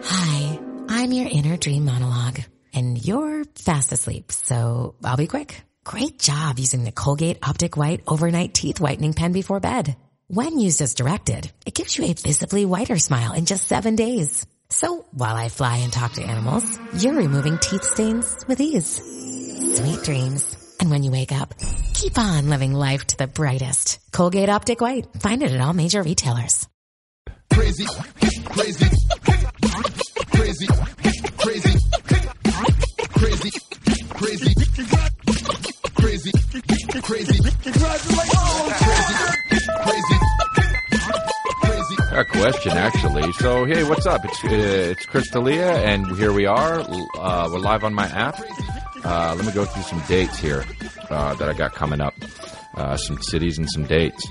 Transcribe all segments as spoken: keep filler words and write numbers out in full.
Hi, I'm your inner dream monologue, and you're fast asleep, so I'll be quick. Great job using the Colgate Optic White Overnight Teeth Whitening Pen before bed. When used as directed, it gives you a visibly whiter smile in just seven days. So while I fly and talk to animals, you're removing teeth stains with ease. Sweet dreams. And when you wake up, keep on living life to the brightest. Colgate Optic White. Find it at all major retailers. Crazy, crazy, crazy, crazy, crazy, crazy, crazy, crazy, crazy, crazy. A question, actually. So, hey, what's up? It's uh, it's Chris D'Elia, and here we are. Uh, we're live on my app. Uh, let me go through some dates here uh, that I got coming up. Uh, some cities and some dates.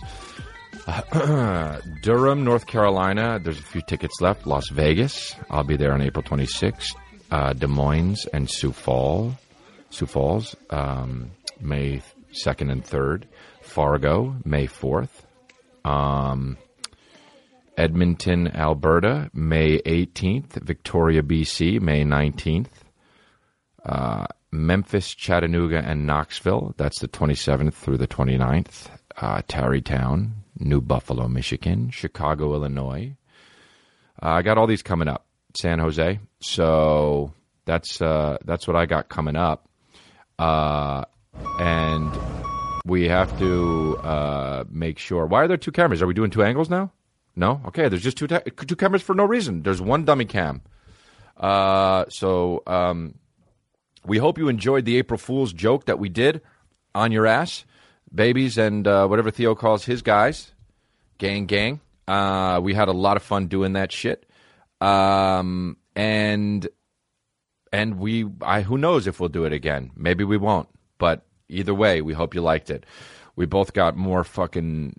Uh, Durham, North Carolina. There's a few tickets left. Las Vegas. I'll be there on April twenty-sixth. Uh, Des Moines and Sioux Falls. Sioux Falls, um, May second and third. Fargo, May fourth. Um, Edmonton, Alberta, May eighteenth. Victoria, B C, May nineteenth. Uh, Memphis, Chattanooga, and Knoxville. That's the twenty-seventh through the twenty-ninth. Uh, Tarrytown, New Buffalo, Michigan. Chicago, Illinois. Uh, I got all these coming up. San Jose. So that's uh, that's what I got coming up. Uh, and we have to uh, make sure. Why are there two cameras? Are we doing two angles now? No? Okay, there's just two ta- two cameras for no reason. There's one dummy cam. Uh, so... Um, We hope you enjoyed the April Fool's joke that we did on your ass, babies, and uh, whatever Theo calls his guys, gang, gang. Uh, we had a lot of fun doing that shit, um, and and we, I who knows if we'll do it again? Maybe we won't. But either way, we hope you liked it. We both got more fucking.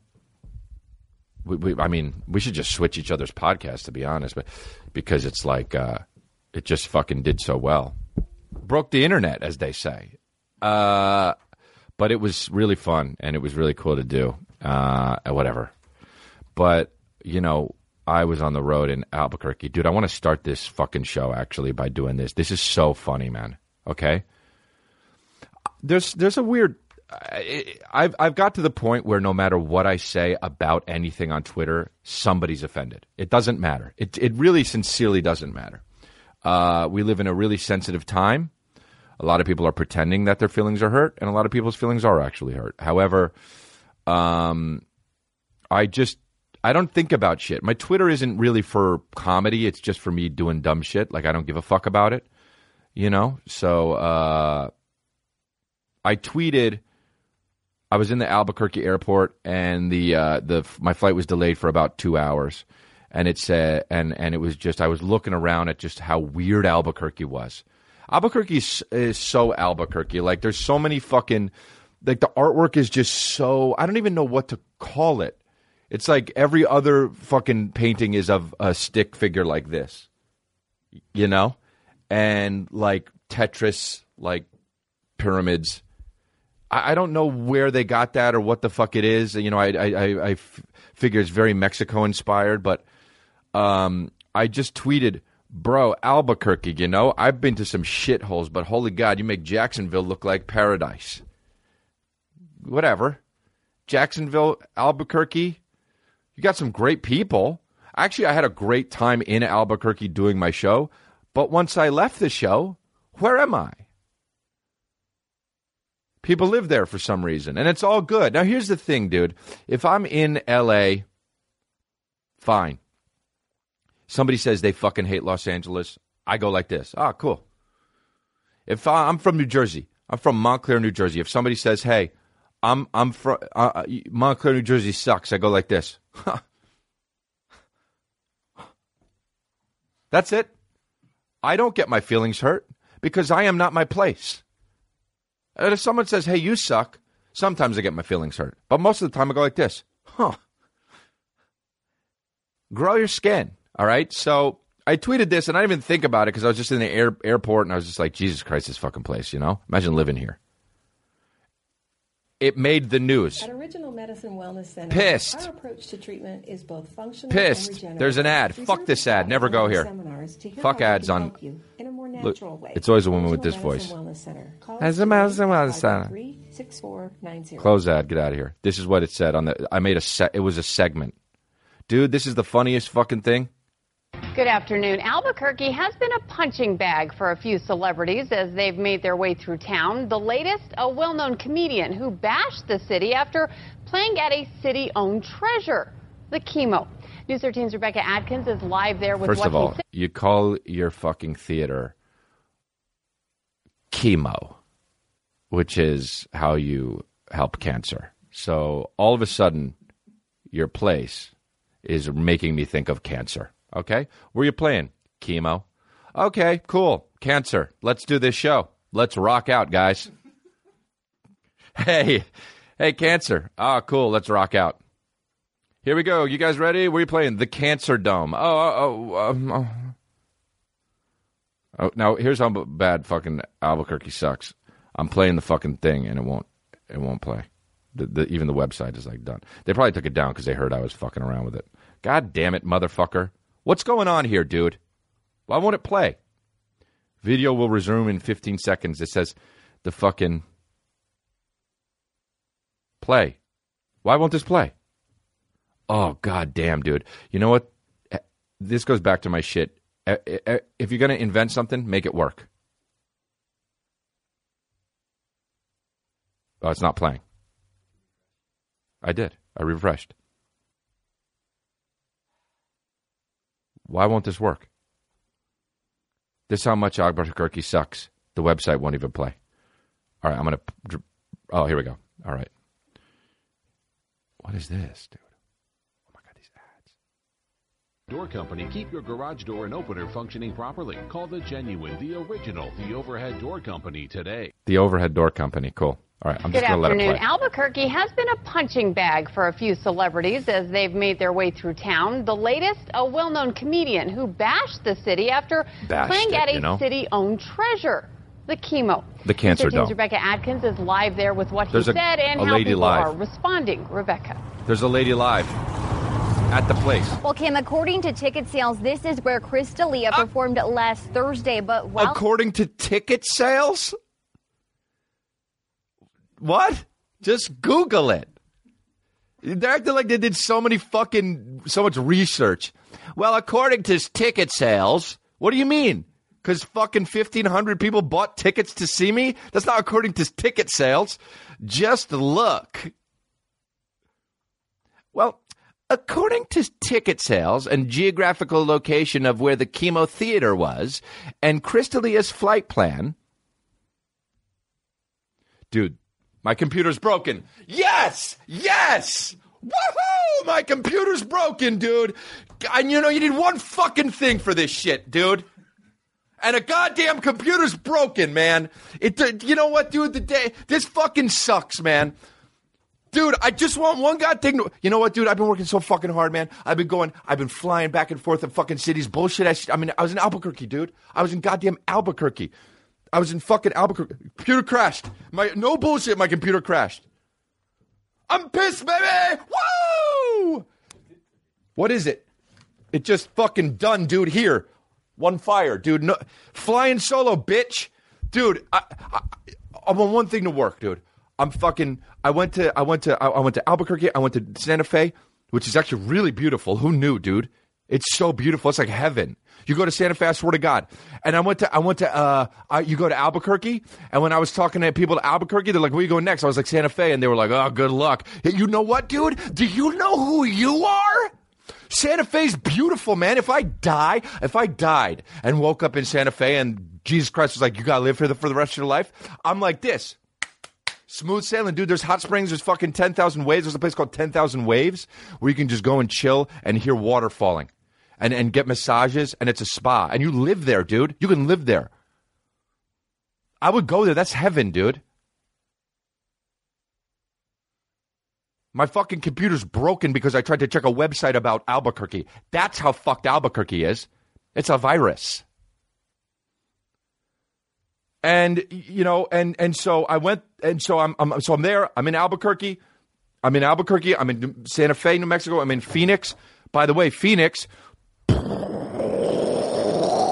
We, we, I mean, we should just switch each other's podcasts, to be honest, but because it's like uh, it just fucking did so well. Broke the internet, as they say. Uh, but it was really fun, and it was really cool to do. Uh, whatever. But, you know, I was on the road in Albuquerque. Dude, I want to start this fucking show, actually, by doing this. This is so funny, man. Okay? There's there's a weird... I've, I've got to the point where no matter what I say about anything on Twitter, somebody's offended. It doesn't matter. It, it really sincerely doesn't matter. Uh, we live in a really sensitive time. A lot of people are pretending that their feelings are hurt, and a lot of people's feelings are actually hurt. However, um, I just, I don't think about shit. My Twitter isn't really for comedy. It's just for me doing dumb shit. Like, I don't give a fuck about it, you know? So uh, I tweeted, I was in the Albuquerque airport, and the uh, the my flight was delayed for about two hours. And it said, and, and it was just, I was looking around at just how weird Albuquerque was. Albuquerque is, is so Albuquerque. Like, there's so many fucking, like, the artwork is just so, I don't even know what to call it. It's like every other fucking painting is of a stick figure like this, you know? And, like, Tetris, like, pyramids. I, I don't know where they got that or what the fuck it is. You know, I, I, I, I f- figure it's very Mexico-inspired, but Um, I just tweeted, bro, Albuquerque, you know, I've been to some shitholes, but holy God, you make Jacksonville look like paradise. Whatever. Jacksonville, Albuquerque, you got some great people. Actually, I had a great time in Albuquerque doing my show, but once I left the show, where am I? People live there for some reason, and it's all good. Now, here's the thing, dude. If I'm in L A, fine. Somebody says they fucking hate Los Angeles. I go like this. Ah, cool. If I, I'm from New Jersey, I'm from Montclair, New Jersey. If somebody says, "Hey, I'm I'm from uh, Montclair, New Jersey sucks," I go like this. That's it. I don't get my feelings hurt because I am not my place. And if someone says, "Hey, you suck," sometimes I get my feelings hurt, but most of the time I go like this. Huh. Grow your skin. All right, so I tweeted this, and I didn't even think about it because I was just in the air, airport, and I was just like, Jesus Christ, this fucking place, you know? Imagine living here. It made the news. At Original Medicine Wellness Center, Pissed. our approach to treatment is both functional Pissed. and regenerative. There's an ad. Fuck this ad. Never go here. ours to hear Fuck how we ads can on- help you in a more Look, natural way. it's always a woman with this Regional voice. Medicine Wellness Center. Call As us a medicine today, wellness center. five oh three, six four nine zero. Close that. Get out of here. This is what it said on the. I made a. Se- it was a segment, dude. This is the funniest fucking thing. Good afternoon. Albuquerque has been a punching bag for a few celebrities as they've made their way through town. The latest, a well-known comedian who bashed the city after playing at a city-owned treasure, the Chemo. News thirteen's Rebecca Atkins is live there with First what of all, he said. you call your fucking theater Chemo, which is how you help cancer. So all of a sudden, your place is making me think of cancer. Okay? Where are you playing? Chemo. Okay, cool. Cancer. Let's do this show. Let's rock out, guys. Hey, hey, cancer. Ah, cool. Let's rock out. Here we go. You guys ready? Where are you playing? The Cancer Dome. Oh, oh, oh. Um, oh. oh now, here's how bad fucking Albuquerque sucks. I'm playing the fucking thing, and it won't it won't play. The, the, even the website is, like, done. They probably took it down because they heard I was fucking around with it. God damn it, motherfucker. What's going on here, dude? Why won't it play? Video will resume in fifteen seconds. It says the fucking play. Why won't this play? Oh, god damn, dude. You know what? This goes back to my shit. If you're going to invent something, make it work. Oh, it's not playing. I did. I refreshed. Why won't this work? This is how much Albuquerque sucks. The website won't even play. All right, I'm going to... Oh, here we go. All right. What is this, dude? Oh, my God, these ads. Door Company. Keep your garage door and opener functioning properly. Call the genuine, the original, the Overhead Door Company today. The Overhead Door Company. Cool. All right, I'm Good just going to let it afternoon. play. Albuquerque has been a punching bag for a few celebrities as they've made their way through town. The latest, a well-known comedian who bashed the city after Bashed playing it, at a you know? city-owned treasure, the Chemo. The Cancer thirteen's Dome. Rebecca Atkins is live there with what There's he a- said and a how lady people live. are responding. Rebecca. There's a lady live at the place. Well, Kim, according to ticket sales, this is where Chris D'Elia Uh, performed last Thursday. But while According to ticket sales? What? Just Google it. They're acting like they did so many fucking, so much research. Well, according to ticket sales, what do you mean? Because fucking fifteen hundred people bought tickets to see me? That's not according to ticket sales. Just look. Well, according to ticket sales and geographical location of where the Chemo Theater was and Chris D'Elia's flight plan. Dude, my computer's broken. Yes! Yes! Woohoo! My computer's broken, dude. And you know, you need one fucking thing for this shit, dude. And a goddamn computer's broken, man. It, you know what, dude? The day, this fucking sucks, man. Dude, I just want one goddamn thing. You know what, dude? I've been working so fucking hard, man. I've been going, I've been flying back and forth in fucking cities. Bullshit. I, I mean, I was in Albuquerque, dude. I was in goddamn Albuquerque. I was in fucking Albuquerque. Computer crashed. My no bullshit. My computer crashed. I'm pissed, baby. Woo! What is it? It just fucking done, dude. Here, one fire, dude. No, flying solo, bitch, dude. I, I, I want one thing to work, dude. I'm fucking. I went to. I went to. I, I went to Albuquerque. I went to Santa Fe, which is actually really beautiful. Who knew, dude? It's so beautiful. It's like heaven. You go to Santa Fe, I swear to God. And I went to, I went to, uh, I, you go to Albuquerque. And when I was talking to people to Albuquerque, they're like, where are you going next? I was like, Santa Fe. And they were like, oh, good luck. You know what, dude? Do you know who you are? Santa Fe's beautiful, man. If I die, if I died and woke up in Santa Fe and Jesus Christ was like, you got to live here for the rest of your life. I'm like this. Smooth sailing, dude. There's hot springs. There's fucking ten thousand waves. There's a place called ten thousand Waves where you can just go and chill and hear water falling. And, and get massages, and it's a spa. And you live there, dude. You can live there. I would go there. That's heaven, dude. My fucking computer's broken because I tried to check a website about Albuquerque. That's how fucked Albuquerque is. It's a virus. And, you know, and, and so I went, and so I'm, I'm so I'm there. I'm in Albuquerque. I'm in Albuquerque. I'm in Santa Fe, New Mexico. I'm in Phoenix. By the way, Phoenix...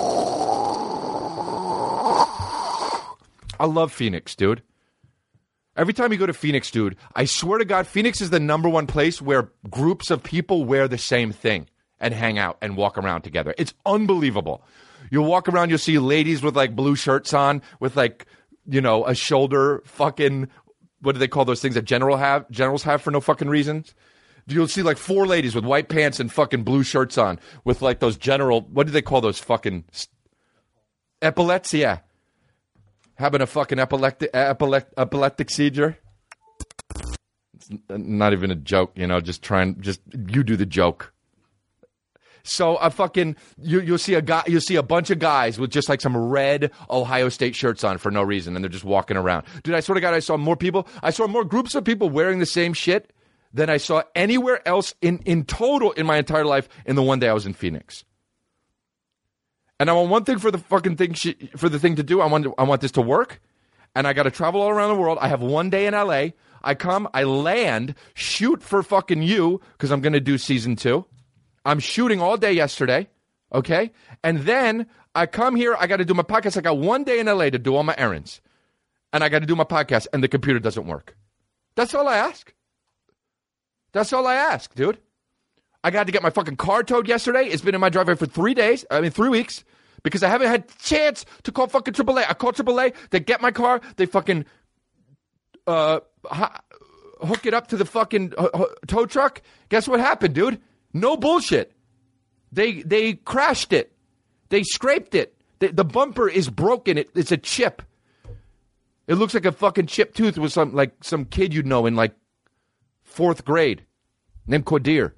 I love Phoenix, dude. Every time you go to Phoenix, dude, I swear to God, Phoenix is the number one place where groups of people wear the same thing and hang out and walk around together. It's unbelievable. You'll walk around, you'll see ladies with like blue shirts on, with like, you know, a shoulder fucking, what do they call those things that general have generals have for no fucking reasons? You'll see like four ladies with white pants and fucking blue shirts on with like those general, what do they call those fucking epaulets? Yeah. Having a fucking epileptic, epileptic, epileptic seizure. It's not even a joke, you know, just trying, just, you do the joke. So a fucking, you, you'll see a guy, you'll see a bunch of guys with just like some red Ohio State shirts on for no reason, and they're just walking around. Dude, I swear to God, I saw more people, I saw more groups of people wearing the same shit than I saw anywhere else in, in total in my entire life in the one day I was in Phoenix. And I want one thing for the fucking thing for the thing to do. I want I want this to work, and I got to travel all around the world. I have one day in L A. I come, I land, shoot for fucking you because I'm going to do season two. I'm shooting all day yesterday, okay? And then I come here. I got to do my podcast. I got one day in L A to do all my errands, and I got to do my podcast, and the computer doesn't work. That's all I ask. That's all I ask, dude. I got to get my fucking car towed yesterday. It's been in my driveway for three days. I mean, three weeks. Because I haven't had a chance to call fucking triple A. I call triple A. They get my car. They fucking uh, hook it up to the fucking uh, tow truck. Guess what happened, dude? No bullshit. They they crashed it. They scraped it. The, the bumper is broken. It, it's a chip. It looks like a fucking chipped tooth with some like some kid you'd know in like fourth grade named Quadir.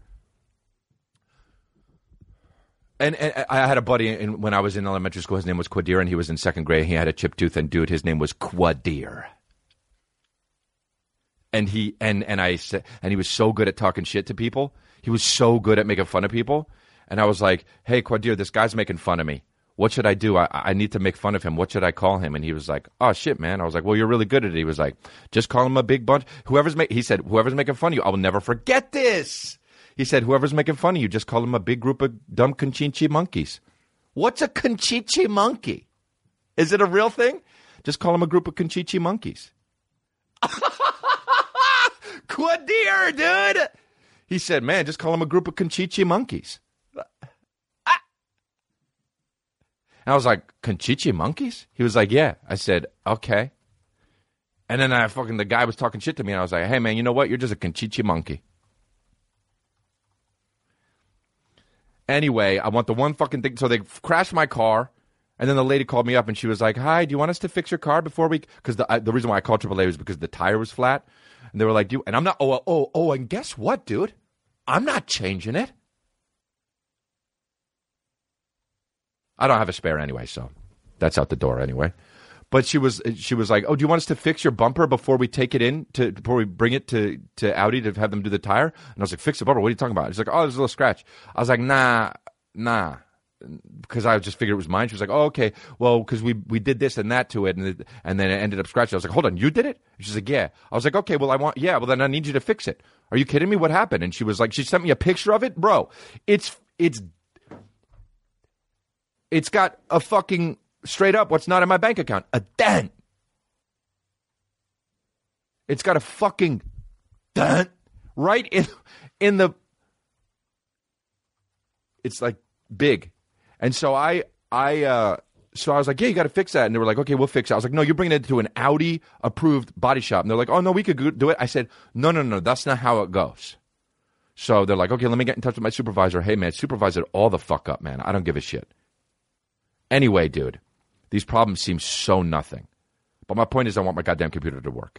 And, and I had a buddy in, when I was in elementary school. His name was Quadir, and he was in second grade. He had a chipped tooth, and dude, his name was Quadir. And he and and I said, and he was so good at talking shit to people. He was so good at making fun of people. And I was like, "Hey, Quadir, this guy's making fun of me. What should I do? I, I need to make fun of him. What should I call him?" And he was like, "Oh shit, man." I was like, "Well, you're really good at it." He was like, "Just call him a big bunch. Whoever's ma-, he said, whoever's making fun of you, I will never forget this." He said, whoever's making fun of you, just call them a big group of dumb Conchinchi monkeys. What's a Conchinchi monkey? Is it a real thing? Just call them a group of Conchinchi monkeys. Quadir, dude. He said, man, just call them a group of Conchinchi monkeys. Ah. And I was like, Conchinchi monkeys? He was like, yeah. I said, okay. And then I fucking, the guy was talking shit to me, and I was like, hey, man, you know what? You're just a Conchinchi monkey. Anyway, I want the one fucking thing. So they crashed my car, and then the lady called me up, and she was like, hi, do you want us to fix your car before we... Because the, the reason why I called triple A was because the tire was flat. And they were like, do you... And I'm not... Oh, oh, oh, and guess what, dude? I'm not changing it. I don't have a spare anyway, so that's out the door anyway. But she was she was like, oh, do you want us to fix your bumper before we take it in, to before we bring it to, to Audi to have them do the tire? And I was like, fix the bumper? What are you talking about? She's like, oh, there's a little scratch. I was like, nah, nah. Because I just figured it was mine. She was like, oh, okay. Well, because we, we did this and that to it, and, it, and then it ended up scratching. I was like, hold on, you did it? She's like, yeah. I was like, okay, well, I want, yeah, well, then I need you to fix it. Are you kidding me? What happened? And she was like, she sent me a picture of it. Bro, it's, it's, it's got a fucking... Straight up, what's not in my bank account? A dent. It's got a fucking dent right in in the... It's like big. And so I, I, uh, so I was like, yeah, you got to fix that. And they were like, okay, we'll fix it. I was like, no, you're bringing it to an Audi-approved body shop. And they're like, oh, no, we could do it. I said, no, no, no, that's not how it goes. So they're like, okay, let me get in touch with my supervisor. Hey, man, supervise it all the fuck up, man. I don't give a shit. Anyway, dude. These problems seem so nothing. But my point is I want my goddamn computer to work.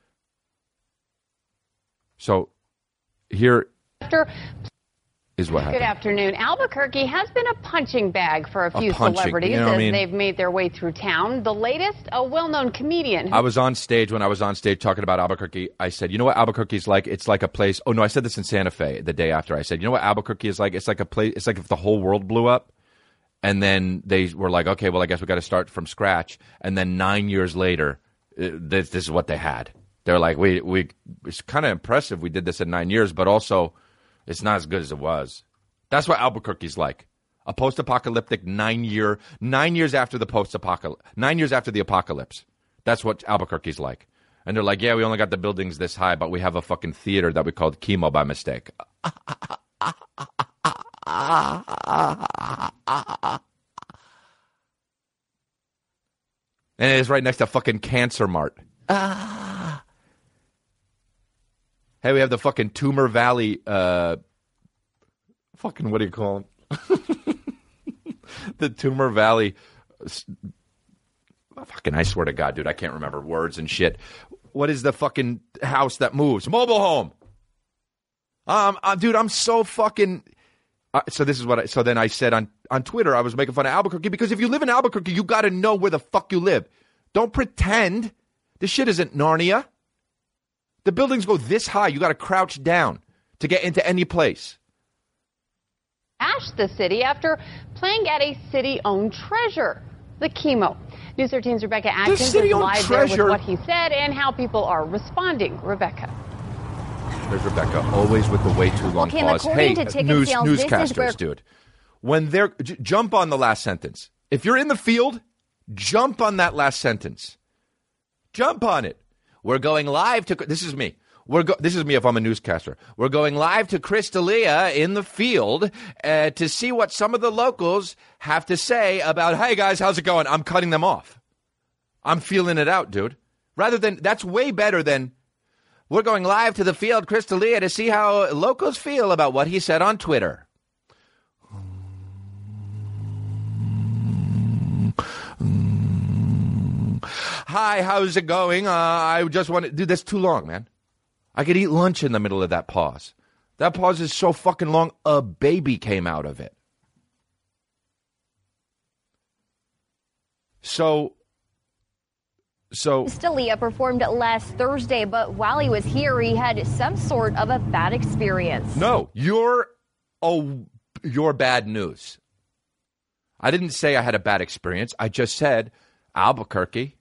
So here is what happened. Good afternoon. Albuquerque has been a punching bag for a few a punching, celebrities you know as I mean? they've made their way through town. The latest, a well-known comedian. Who- I was on stage when I was on stage talking about Albuquerque. I said, you know what Albuquerque is like? It's like a place. Oh, no, I said this in Santa Fe the day after. I said, you know what Albuquerque is like? It's like a place. It's like if the whole world blew up. And then they were like, okay, well, I guess we got to start from scratch. And then nine years later, this, this is what they had. They're like, we, we, it's kind of impressive we did this in nine years, but also it's not as good as it was. That's what Albuquerque's like. A post-apocalyptic nine year, nine years after the post-apocalypse, nine years after the apocalypse. That's what Albuquerque's like. And they're like, yeah, we only got the buildings this high, but we have a fucking theater that we called Chemo by mistake. And it is right next to fucking Cancer Mart. Ah. Hey, we have the fucking Tumor Valley, uh, fucking, what do you call it? The Tumor Valley, fucking, I swear to God, dude, I can't remember words and shit. What is the fucking house that moves? Mobile home. Um, uh, dude, I'm so fucking... Uh, so this is what I, so then I said on, on Twitter, I was making fun of Albuquerque, because if you live in Albuquerque, you got to know where the fuck you live. Don't pretend. This shit isn't Narnia. The buildings go this high. You got to crouch down to get into any place. Bashed the city after playing at a city-owned treasure, the Chemo. News thirteen's Rebecca Atkins is live there with what he said and how people are responding. Rebecca. There's Rebecca, always with the way too long okay, pause. Hey, news, sales, newscasters, where- dude. When they're j- jump on the last sentence. If you're in the field, jump on that last sentence. Jump on it. We're going live to. This is me. We're go, this is me if I'm a newscaster. We're going live to Chris D'Elia in the field uh, to see what some of the locals have to say about, hey, guys, how's it going? I'm cutting them off. I'm feeling it out, dude. Rather than, that's way better than, we're going live to the field, Chris D'Elia, to see how locals feel about what he said on Twitter. Hi, how's it going? Uh, I just want to... Dude, that's too long, man. I could eat lunch in the middle of that pause. That pause is so fucking long, a baby came out of it. So... So... D'Elia performed last Thursday, but while he was here, he had some sort of a bad experience. No, you're... Oh, you're bad news. I didn't say I had a bad experience. I just said Albuquerque.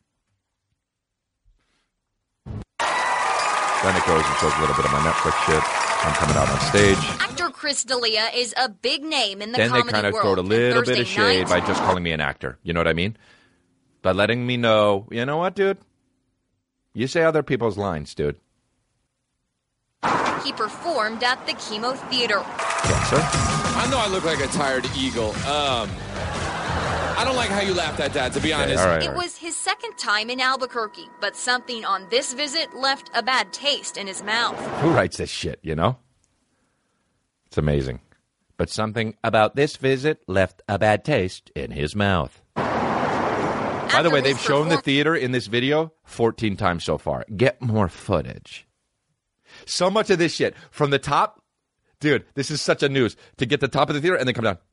Then it goes and shows a little bit of my Netflix shit. I'm coming out on stage. Actor Chris D'Elia is a big name in the then comedy they kind of world. throw a little bit of shade night, by just calling me an actor. You know what I mean? By letting me know, you know what, dude? You say other people's lines, dude. he performed at the Chemo Theater. Yes, sir. I know I look like a tired eagle. Um... I don't like how you laughed at that, to be honest. Okay, all right, it all right. was his second time in Albuquerque, but something on this visit left a bad taste in his mouth. Who writes this shit, you know? It's amazing. But something about this visit left a bad taste in his mouth. By the way, they've shown the theater in this video fourteen times so far. Get more footage. So much of this shit from the top. Dude, this is such a news. To get the top of the theater and then come down.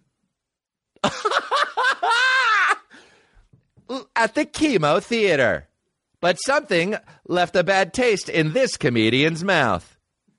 At the Chemo Theater. But something left a bad taste in this comedian's mouth.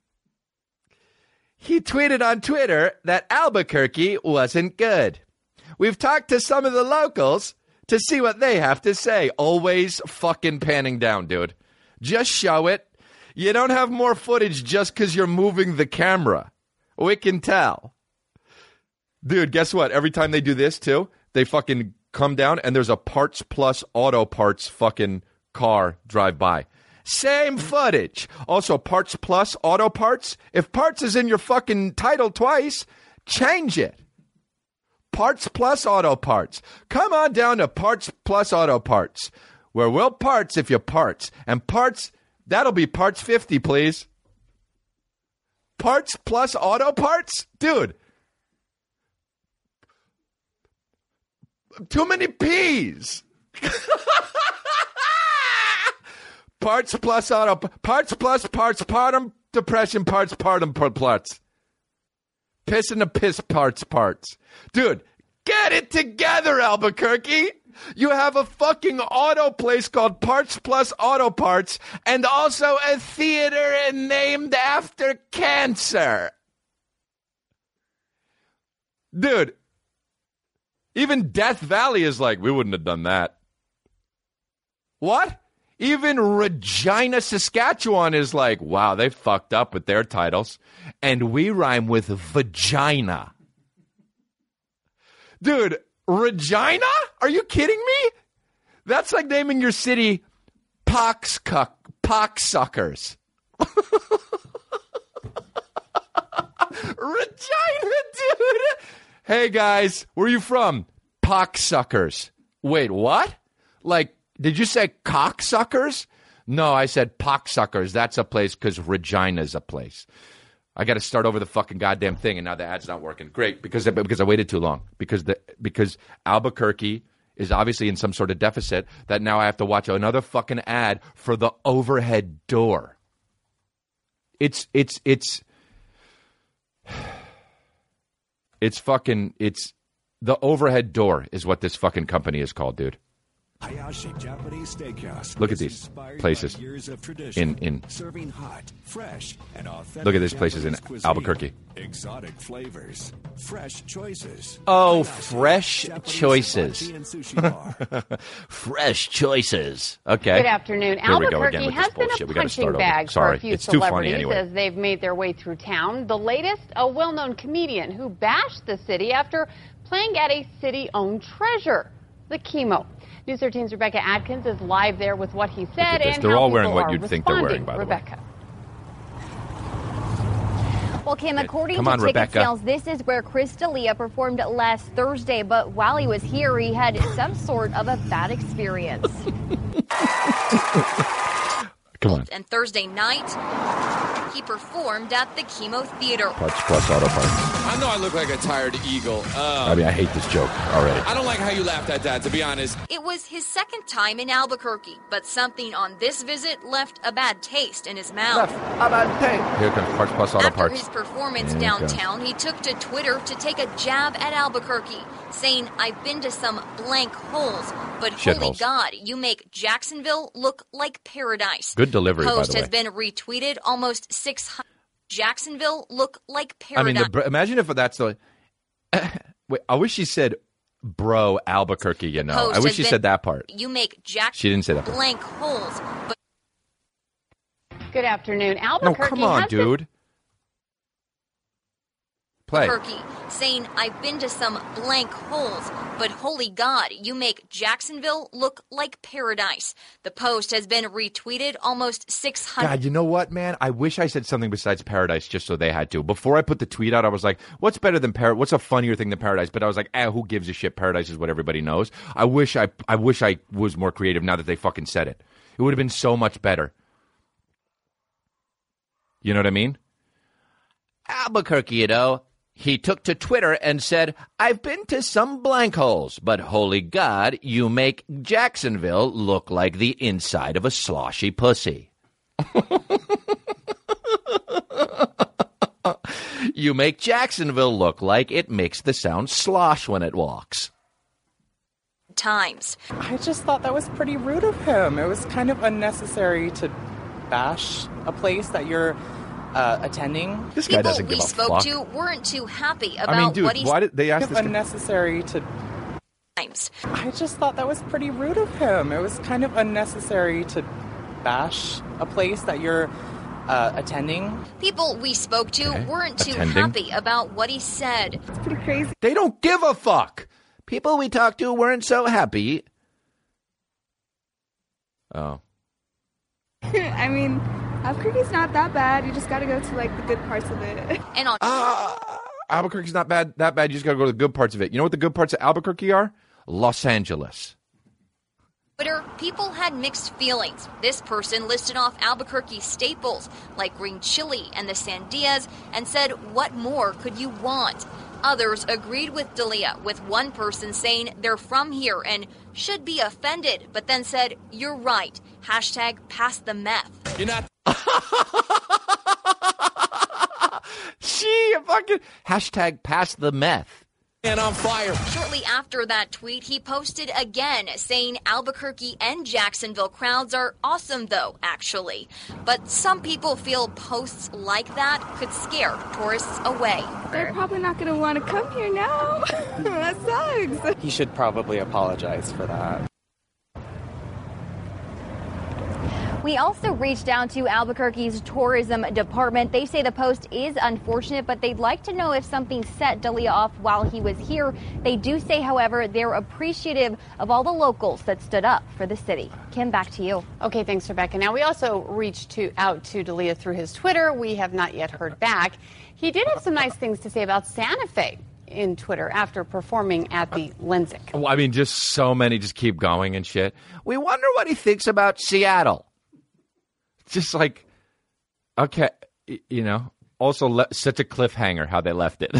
He tweeted on Twitter that Albuquerque wasn't good. We've talked to some of the locals to see what they have to say. Always fucking panning down, dude. Just show it. You don't have more footage just because you're moving the camera. We can tell. Dude, guess what? Every time they do this, too, they fucking come down and there's a Parts Plus Auto Parts fucking car drive by. Same footage. Also, Parts Plus Auto Parts. If Parts is in your fucking title twice, change it. Parts Plus Auto Parts. Come on down to Parts Plus Auto Parts, where we'll parts if you parts. And parts, that'll be Parts fifty, please. Parts Plus Auto Parts? Dude. Too many P's. Parts Plus Auto Parts Plus Parts Partum Depression Parts Partum Parts. Piss in the piss parts parts. Dude, get it together, Albuquerque. You have a fucking auto place called Parts Plus Auto Parts and also a theater named after cancer. Dude, even Death Valley is like, we wouldn't have done that. What? Even Regina, Saskatchewan is like, wow, they fucked up with their titles. And we rhyme with vagina. Dude, Regina? Are you kidding me? That's like naming your city Pox Poxsuckers. Regina, dude. Hey, guys, where are you from? Poxsuckers. Wait, what? Like, did you say cocksuckers? No, I said poxsuckers. That's a place because Regina's a place. I got to start over the fucking goddamn thing, and now the ad's not working. Great, because because I waited too long. Because the because Albuquerque is obviously in some sort of deficit that now I have to watch another fucking ad for the overhead door. It's it's it's it's fucking it's the overhead door is what this fucking company is called, dude. Hayashi Japanese Steakhouse. Look at these places in in serving hot, fresh, and authentic. Look at these places in Japanese Albuquerque. cuisine. Exotic flavors, fresh choices. Oh, Hayashi, fresh Japanese choices. hibachi and sushi bar. Fresh choices. Okay. Good afternoon. Here we go Albuquerque again with has this been bullshit. a We gotta punching start over. bag Sorry, for a few it's too funny celebrities anyway. as they've made their way through town. The latest, a well-known comedian who bashed the city after playing at a city-owned treasure, the Chemo. News thirteen's Rebecca Atkins is live there with what he said this. and They're how all wearing people what are you'd think they're wearing, responding. by the way. Rebecca. Well, Kim, according Come to on, ticket Rebecca. sales, this is where Chris D'Elia performed last Thursday, but while he was here, he had some sort of a bad experience. Come on. And Thursday night, he performed at the Chemo Theater. Parts Plus Auto Parts. I know I look like a tired eagle. I Um, mean, I hate this joke already. I don't like how you laughed at that, to be honest. It was his second time in Albuquerque, but something on this visit left a bad taste in his mouth. Here comes Parts Plus Auto After Parts. his performance There it goes. downtown, he took to Twitter to take a jab at Albuquerque, saying, "I've been to some blank holes, but holy Shitholes. God, you make Jacksonville look like paradise." Good delivery, the by post the way. has been retweeted almost six hundred. Jacksonville look like I mean, paradise. the, br- imagine if that's the. Wait, I wish she said, "Bro, Albuquerque." You know, Post I wish has she been- said that part. You make Jack She didn't say that part. blank holes, but Good afternoon. No, Albuquerque come on, has been- dude. Play. Turkey, saying, "I've been to some blank holes, but holy God, you make Jacksonville look like paradise." The post has been retweeted almost six hundred. God, you know what, man? I wish I said something besides paradise just so they had to. Before I put the tweet out, I was like, what's better than paradise? What's a funnier thing than paradise? But I was like, eh, who gives a shit? Paradise is what everybody knows. I wish I, I wish I was more creative now that they fucking said it. It would have been so much better. You know what I mean? Albuquerque, you know. He took to Twitter and said, "I've been to some blank holes, but holy God, you make Jacksonville look like the inside of a sloshy pussy." You make Jacksonville look like it makes the sound slosh when it walks. times. I just thought that was pretty rude of him. It was kind of unnecessary to bash a place that you're uh, attending. This guy People doesn't give we a spoke fuck. to weren't too happy about I mean, dude, what he why did they ask Kind this of guy? unnecessary to. times. I just thought that was pretty rude of him. It was kind of unnecessary to bash a place that you're uh, attending. People we spoke to Okay. weren't too Attending. happy about what he said. It's pretty crazy. They don't give a fuck. People we talked to weren't so happy. Oh. I mean, Albuquerque's not that bad. You just got to go to like the good parts of it. And on Ah, Albuquerque's not bad. That bad. You just got to go to the good parts of it. You know what the good parts of Albuquerque are? Los Angeles. Twitter, people had mixed feelings. This person listed off Albuquerque staples like green chili and the sandias and said, "What more could you want?" Others agreed with D'Elia, with one person saying they're from here and should be offended, but then said, "You're right. Hashtag pass the meth." You're not. She fucking hashtag pass the meth. And on fire. Shortly after that tweet, he posted again saying Albuquerque and Jacksonville crowds are awesome though, actually. But some people feel posts like that could scare tourists away. They're probably not going to want to come here now. That sucks. He should probably apologize for that. We also reached out to Albuquerque's tourism department. They say the post is unfortunate, but they'd like to know if something set D'Elia off while he was here. They do say, however, they're appreciative of all the locals that stood up for the city. Kim, back to you. Okay, thanks, Rebecca. Now, we also reached to, out to D'Elia through his Twitter. We have not yet heard back. He did have some nice things to say about Santa Fe in Twitter after performing at the Lensic. Well, I mean, just so many just keep going and shit. We wonder what he thinks about Seattle. Just like, okay, you know, also le- such a cliffhanger how they left it.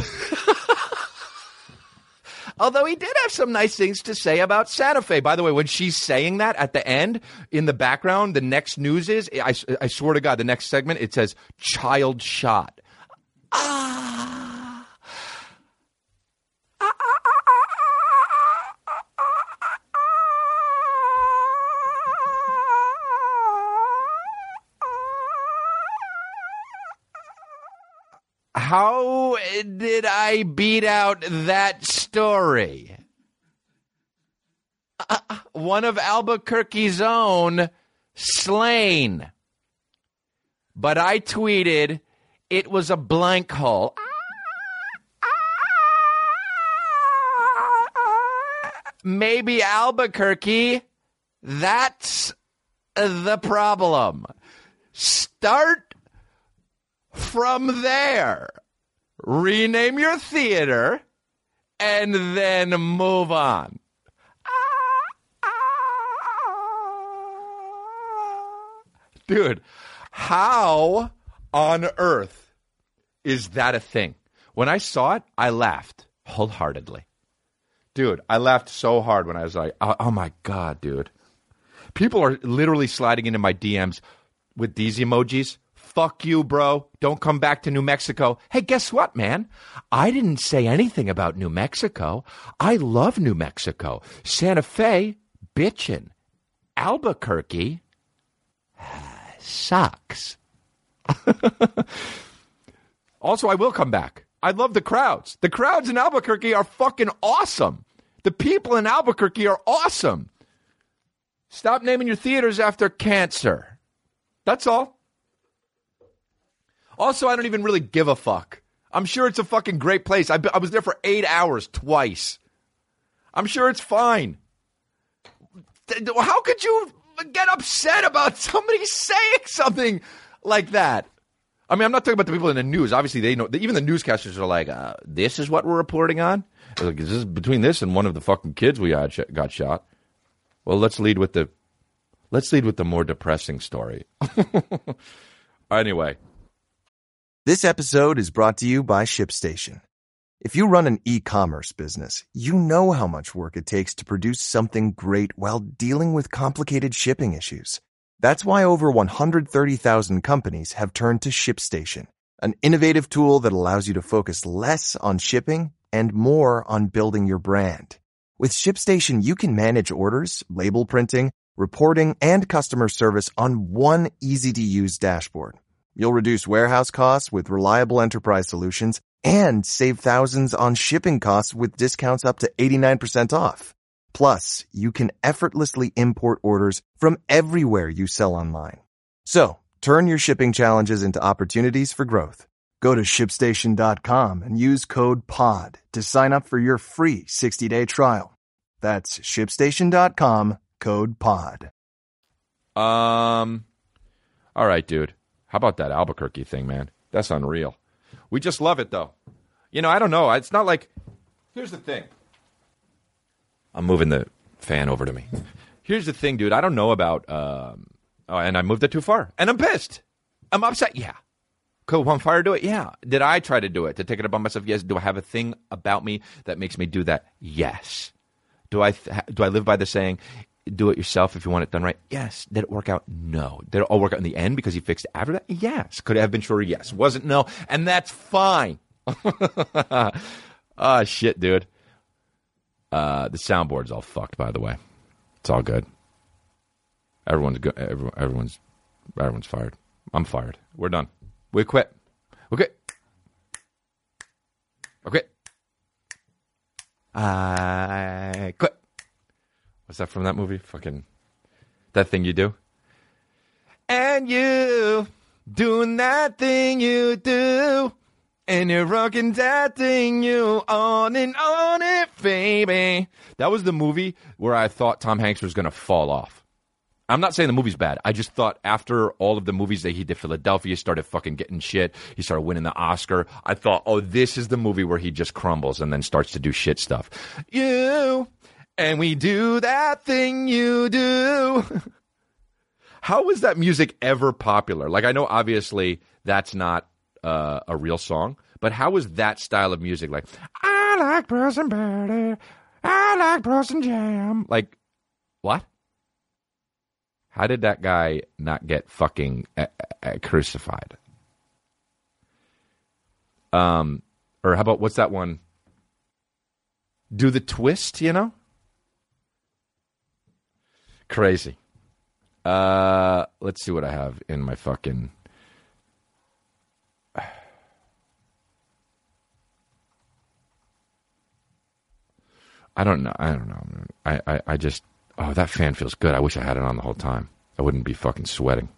Although he did have some nice things to say about Santa Fe. By the way, when she's saying that at the end, in the background, the next news is, I, I swear to God, the next segment, it says, child shot. Ah. How did I beat out that story? Uh, one of Albuquerque's own slain. But I tweeted it was a blank hole. Maybe Albuquerque, that's the problem. Start from there. Rename your theater and then move on. Dude, how on earth is that a thing? When I saw it, I laughed wholeheartedly. Dude, I laughed so hard when I was like, oh, oh my God, dude. People are literally sliding into my D Ms with these emojis. Fuck you, bro. Don't come back to New Mexico. Hey, guess what, man? I didn't say anything about New Mexico. I love New Mexico. Santa Fe, bitchin'. Albuquerque sucks. Also, I will come back. I love the crowds. The crowds in Albuquerque are fucking awesome. The people in Albuquerque are awesome. Stop naming your theaters after cancer. That's all. Also, I don't even really give a fuck. I'm sure it's a fucking great place. I, I was there for eight hours twice. I'm sure it's fine. How could you get upset about somebody saying something like that? I mean, I'm not talking about the people in the news. Obviously, they know. Even the newscasters are like, uh, this is what we're reporting on? Like, is this between this and one of the fucking kids we had sh- got shot? Well, let's lead with the let's lead with the more depressing story. Anyway. This episode is brought to you by ShipStation. If you run an e-commerce business, you know how much work it takes to produce something great while dealing with complicated shipping issues. That's why over one hundred thirty thousand companies have turned to ShipStation, an innovative tool that allows you to focus less on shipping and more on building your brand. With ShipStation, you can manage orders, label printing, reporting, and customer service on one easy-to-use dashboard. You'll reduce warehouse costs with reliable enterprise solutions and save thousands on shipping costs with discounts up to eighty-nine percent off. Plus, you can effortlessly import orders from everywhere you sell online. So, turn your shipping challenges into opportunities for growth. Go to ship station dot com and use code P O D to sign up for your free sixty-day trial. That's ship station dot com, code P O D. Um, all right, dude. How about that Albuquerque thing, man? That's unreal. We just love it, though. You know, I don't know. It's not like... Here's the thing. I'm moving the fan over to me. Here's the thing, dude. I don't know about... Um, oh, and I moved it too far. And I'm pissed. I'm upset. Yeah. Could One Fire do it? Yeah. Did I try to do it? To take it upon myself? Yes. Do I have a thing about me that makes me do that? Yes. Do I th- do I live by the saying... Do it yourself if you want it done right? Yes. Did it work out? No. Did it all work out in the end because he fixed it after that? Yes. Could it have been shorter? Yes. Wasn't? No. And that's fine. Ah, shit, dude. Uh, the soundboard's all fucked, by the way. It's all good. Everyone's good. Everyone, everyone's everyone's fired. I'm fired. We're done. We quit. Okay. Okay. I quit. What's that from that movie? Fucking that thing you do. And you doing that thing you do. And you're rocking that thing you on and on it, baby. That was the movie where I thought Tom Hanks was going to fall off. I'm not saying the movie's bad. I just thought after all of the movies that he did, Philadelphia, started fucking getting shit. He started winning the Oscar. I thought, oh, this is the movie where he just crumbles and then starts to do shit stuff. You, and we do that thing you do. How was that music ever popular? Like, I know obviously that's not uh, a real song, but how was that style of music? Like, I like Bruce Berry, I like Bruce and Jam. Like, what? How did that guy not get fucking uh, uh, crucified? Um, or how about, what's that one? Do the twist, you know? Crazy. Uh, let's see what I have in my fucking... I don't know. I don't know. I, I, I just... Oh, that fan feels good. I wish I had it on the whole time. I wouldn't be fucking sweating.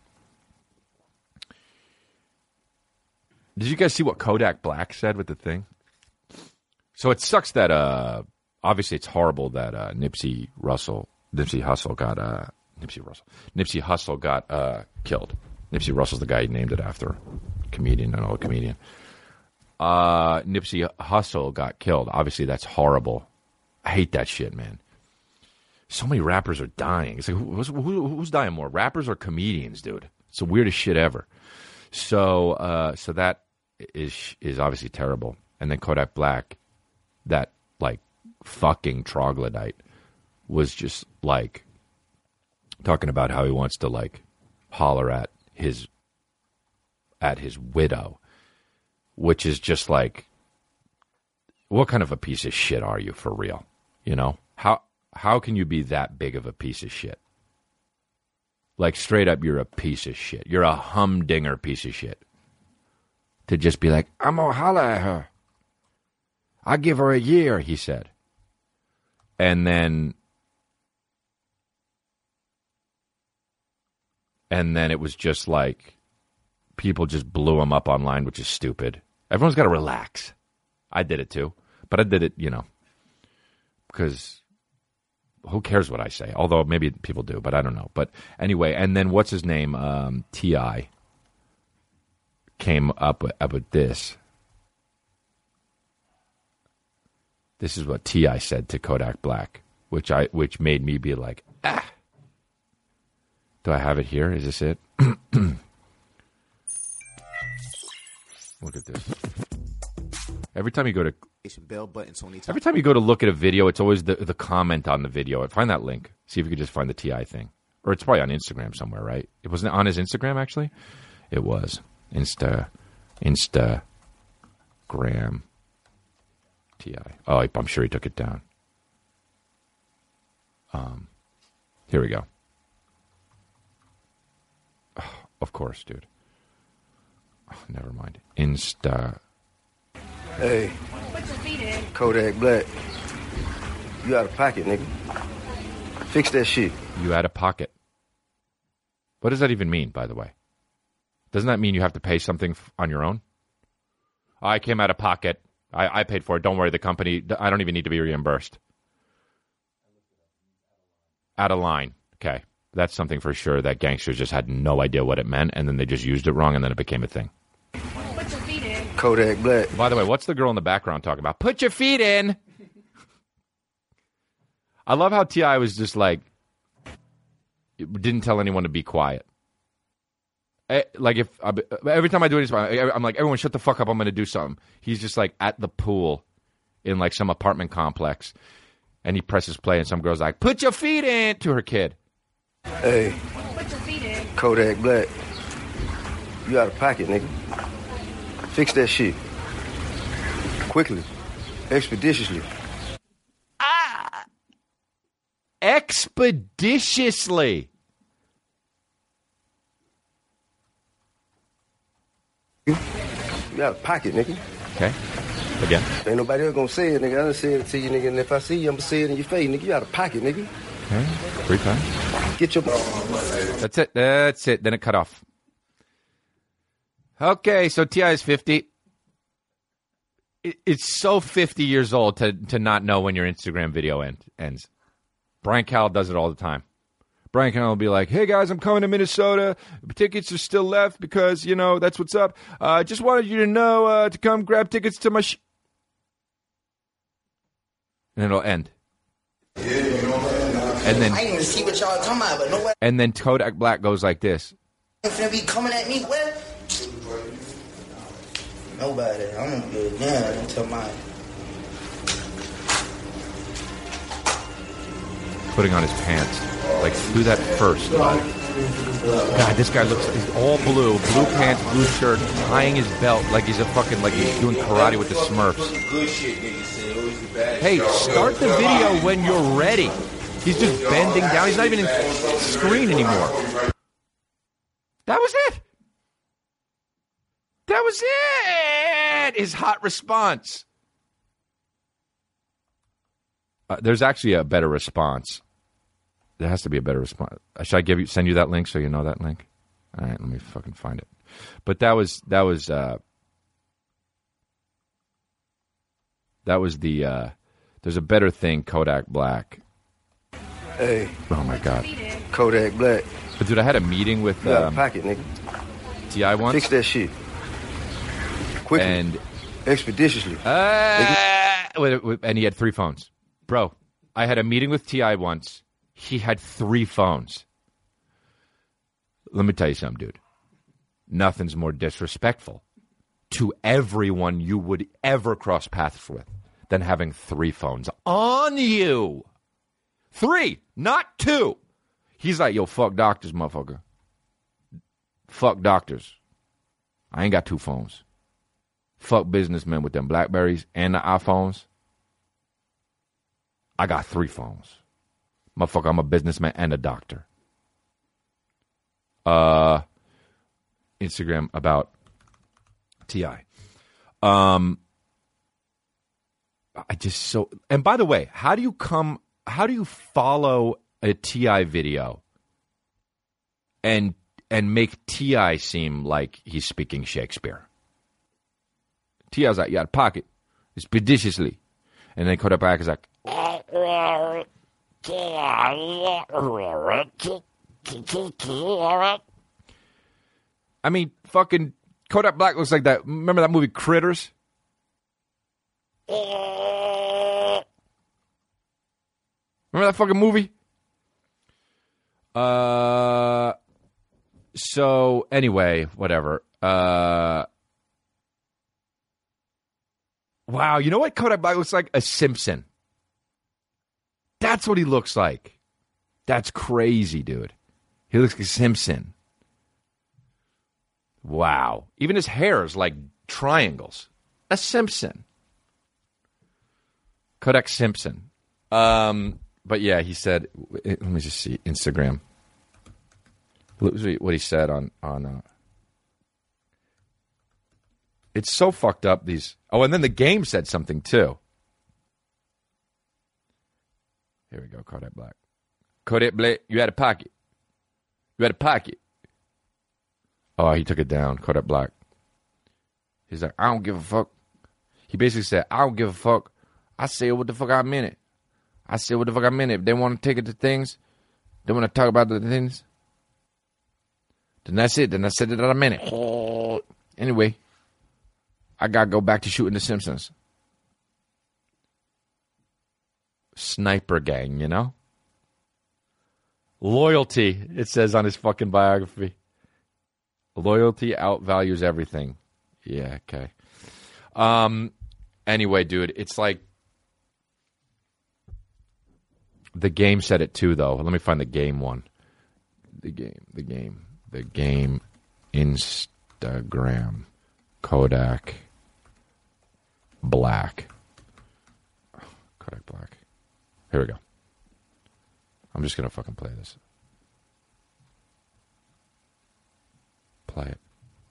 Did you guys see what Kodak Black said with the thing? So it sucks that, uh, obviously it's horrible that uh, Nipsey Russell, Nipsey Hussle got, uh, Nipsey Russell, Nipsey Hussle got uh, killed. Nipsey Russell's the guy he named it after, comedian, an old comedian. Uh, Nipsey Hussle got killed. Obviously that's horrible. I hate that shit, man. So many rappers are dying. It's like, who's, who, who's dying more, rappers or comedians, dude? It's the weirdest shit ever. So, uh, so that is is obviously terrible. And then Kodak Black, that like fucking troglodyte, was just like talking about how he wants to like holler at his at his widow, which is just like, what kind of a piece of shit are you for real? You know how. How can you be that big of a piece of shit? Like, straight up, you're a piece of shit. You're a humdinger piece of shit. To just be like, I'm going to holler at her. I'll give her a year, he said. And then... And then it was just like, people just blew him up online, which is stupid. Everyone's got to relax. I did it too. But I did it, you know, because... Who cares what I say? Although maybe people do, but I don't know. But anyway, and then what's his name? Um, T I came up with, up with this. This is what T I said to Kodak Black, which I which made me be like, ah. Do I have it here? Is this it? Look at this. Every time you go to bell buttons on every time you go to look at a video, it's always the the comment on the video. Find that link. See if you could just find the T I thing, or it's probably on Instagram somewhere, right? It wasn't on his Instagram actually. It was Insta, Instagram T I. Oh, I'm sure he took it down. Um, here we go. Oh, of course, dude. Oh, never mind. Insta. Hey, Kodak Black, you out of pocket, nigga. Fix that shit. You out of pocket. What does that even mean, by the way? Doesn't that mean you have to pay something f- on your own? I came out of pocket. I, I paid for it. Don't worry, the company, I don't even need to be reimbursed. Out of line. Okay. That's something for sure that gangsters just had no idea what it meant, and then they just used it wrong, and then it became a thing. Kodak Black. By the way, what's the girl in the background talking about? Put your feet in. I love how T I was just like, didn't tell anyone to be quiet. I, like if every time I do anything, I'm like, everyone shut the fuck up. I'm going to do something. He's just like at the pool in like some apartment complex, and he presses play, and some girl's like, "Put your feet in" to her kid. Hey, put your feet in. Kodak Black, you out of pocket, nigga. Fix that shit. Quickly. Expeditiously. Ah! Expeditiously. You out of pocket, nigga. Okay. Again. Ain't nobody else gonna say it, nigga. I done said it to you, nigga. And if I see you, I'm gonna say it in your face, nigga. You out of pocket, nigga. Okay, three times. Get your. That's it. That's it. Then it cut off. Okay, so T I is fifty. It, it's so fifty years old to to not know when your Instagram video end, ends. Brian Callen does it all the time. Brian Callen will be like, hey, guys, I'm coming to Minnesota. Tickets are still left because, you know, that's what's up. I uh, just wanted you to know uh, to come grab tickets to my sh-. And it'll end. Yeah, you know what I'm saying? And then, I didn't even see what y'all talking about, but nobody. And then Kodak Black goes like this. Finna be coming at me, what? Nobody. I'm gonna get down until my. Putting on his pants. Like, do that first. God, this guy looks, he's all blue. Blue pants, blue shirt, tying his belt like he's a fucking, like he's doing karate with the Smurfs. Hey, start the video when you're ready. He's just bending down. He's not even in screen anymore. That was it. That was it. His hot response. Uh, there's actually a better response. There has to be a better response. Should I give you send you that link so you know that link? All right, let me fucking find it. But that was that was uh, that was the uh, there's a better thing, Kodak Black. Hey. Oh my God. Kodak Black. But dude, I had a meeting with You got um, a pocket, nigga. T I once. Fix that shit. Quickly. And expeditiously. Uh, with, with, and he had three phones. Bro, I had a meeting with T I once. He had three phones. Let me tell you something, dude. Nothing's more disrespectful to everyone you would ever cross paths with than having three phones on you. Three, not two. He's like, yo, fuck doctors, motherfucker. Fuck doctors. I ain't got two phones. Fuck businessmen with them Blackberries and the iPhones. I got three phones. Motherfucker, I'm a businessman and a doctor. Uh, Instagram about T I. Um, I just so... And by the way, how do you come... How do you follow a T I video and and make T I seem like he's speaking Shakespeare? T I's like, you got a pocket. Expeditiously. And then Kodak Black is like... I mean, fucking Kodak Black looks like that. Remember that movie Critters? Remember that fucking movie? Uh, so anyway, whatever. Uh, wow, you know what Kodak Black looks like? A Simpson. That's what he looks like. That's crazy, dude. He looks like a Simpson. Wow. Even his hair is like triangles. A Simpson. Kodak Simpson. Um, but yeah, he said, let me just see, Instagram. What he said on, on uh, it's so fucked up, these. Oh, and then the game said something too. Here we go, Kodak Black. Kodak Black, you had a pocket. You had a pocket. Oh, he took it down, Kodak Black. He's like, I don't give a fuck. He basically said, I don't give a fuck. I say what the fuck I meant it. I say what the fuck I meant it. If they want to take it to things, they want to talk about the things, then that's it. Then I said it that I meant it. Anyway, I got to go back to shooting The Simpsons. Sniper gang, you know? Loyalty, it says on his fucking biography. Loyalty outvalues everything. Yeah, okay. Um. Anyway, dude, it's like the game said it too, though. Let me find the game one. The game, the game, the game. Instagram. Kodak Black. Kodak Black. Here we go. I'm just going to fucking play this. Play it.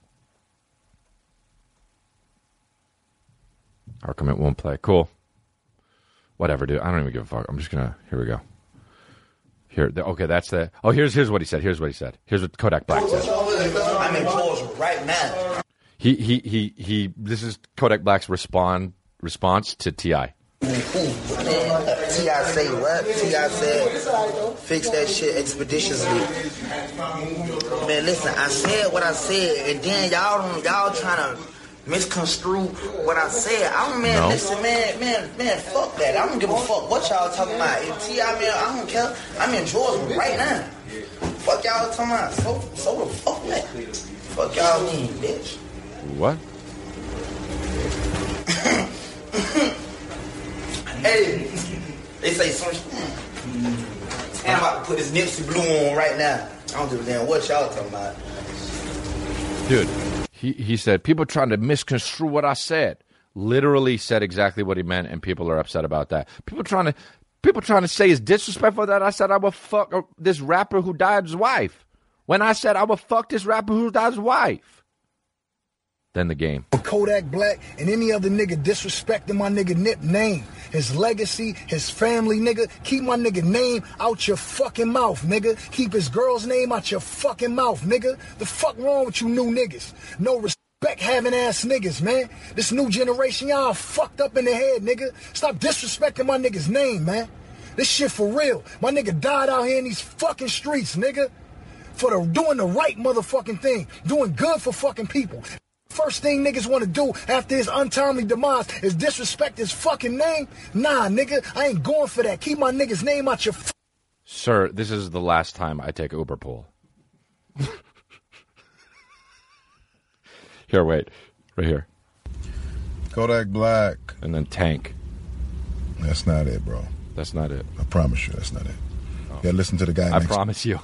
How come it won't play? Cool. Whatever, dude. I don't even give a fuck. I'm just going to... Here we go. Here, the, okay, that's the. Oh, here's here's what he said. Here's what he said. Here's what Kodak Black said. I'm in Georgia right now. He he he he. This is Kodak Black's respond response to T I T I say what? T I said fix that shit expeditiously. Man, listen, I said what I said, and then y'all don't, y'all trying to misconstrue what I said. I don't, man, no. listen, man, man, man, fuck that. I don't give a fuck what y'all talking about. If T I, man, I don't care. I'm in Georgia right now. Fuck y'all talking about. So, so the fuck that. Fuck y'all mean, bitch. What? Hey, they say some shit. I'm about to put this Nipsey Blue on right now. I don't give a damn what y'all talking about. Dude, he, he said, people trying to misconstrue what I said. Literally said exactly what he meant, and people are upset about that. People trying to people trying to say it's disrespectful that I said I would fuck this rapper who died his wife. When I said I would fuck this rapper who died his wife. Then the game. Kodak Black and any other nigga disrespecting my nigga Nip name, his legacy, his family, nigga. Keep my nigga name out your fucking mouth, nigga. Keep his girl's name out your fucking mouth, nigga. The fuck wrong with you new niggas? No respect having ass niggas, man. This new generation, y'all fucked up in the head, nigga. Stop disrespecting my nigga's name, man. This shit for real. My nigga died out here in these fucking streets, nigga. For the doing the right motherfucking thing. Doing good for fucking people. First thing niggas want to do after his untimely demise is disrespect his fucking name? Nah, nigga, I ain't going for that. Keep my nigga's name out your f- Sir, this is the last time I take Uber pool. Here, wait. Right here. Kodak Black. And then Tank. That's not it, bro. That's not it. I promise you, that's not it. Oh. You gotta listen to the guy I next promise you.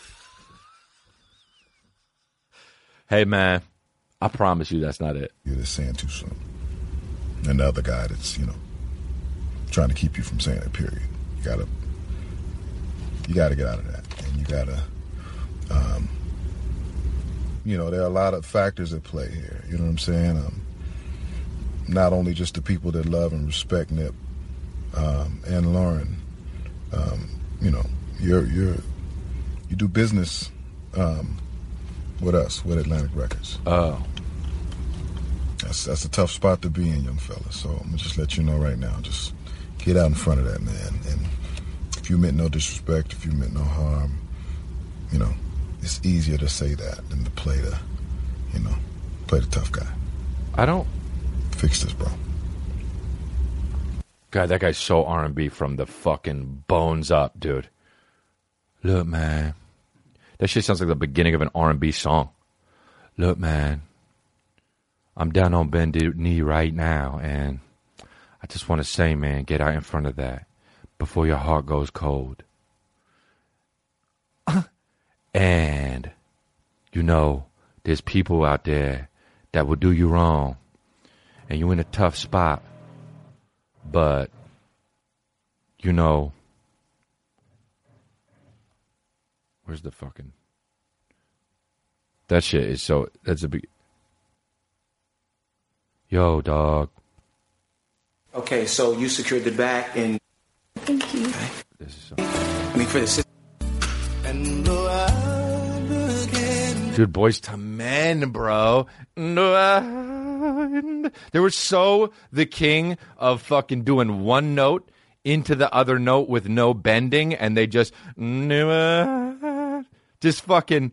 Hey, man. I promise you that's not it. You're just saying too soon. And the other guy that's, you know, trying to keep you from saying it, period. You gotta, you gotta get out of that. And you gotta, um, you know, there are a lot of factors at play here. You know what I'm saying? Um, not only just the people that love and respect Nip um, and Lauren. Um, you know, you're, you're, you do business um, with us, with Atlantic Records. Oh. That's that's a tough spot to be in, young fella. So I'm gonna just let you know right now. Just get out in front of that, man. And if you meant no disrespect, if you meant no harm, you know, it's easier to say that than to play the, you know, play the tough guy. I don't fix this, bro. God, that guy's so R and B from the fucking bones up, dude. Look, man. That shit sounds like the beginning of an R and B song. Look, man. I'm down on bended knee right now, and I just want to say, man, get out in front of that before your heart goes cold. And, you know, there's people out there that will do you wrong, and you're in a tough spot, but, you know, where's the fucking... That shit is so... That's a big... Yo, dog. Okay, so you secured the bag and... Thank you. Okay. This is so... I mean, for the... Dude, Boys to Men, bro. They were so the king of fucking doing one note into the other note with no bending, and they just... Just fucking...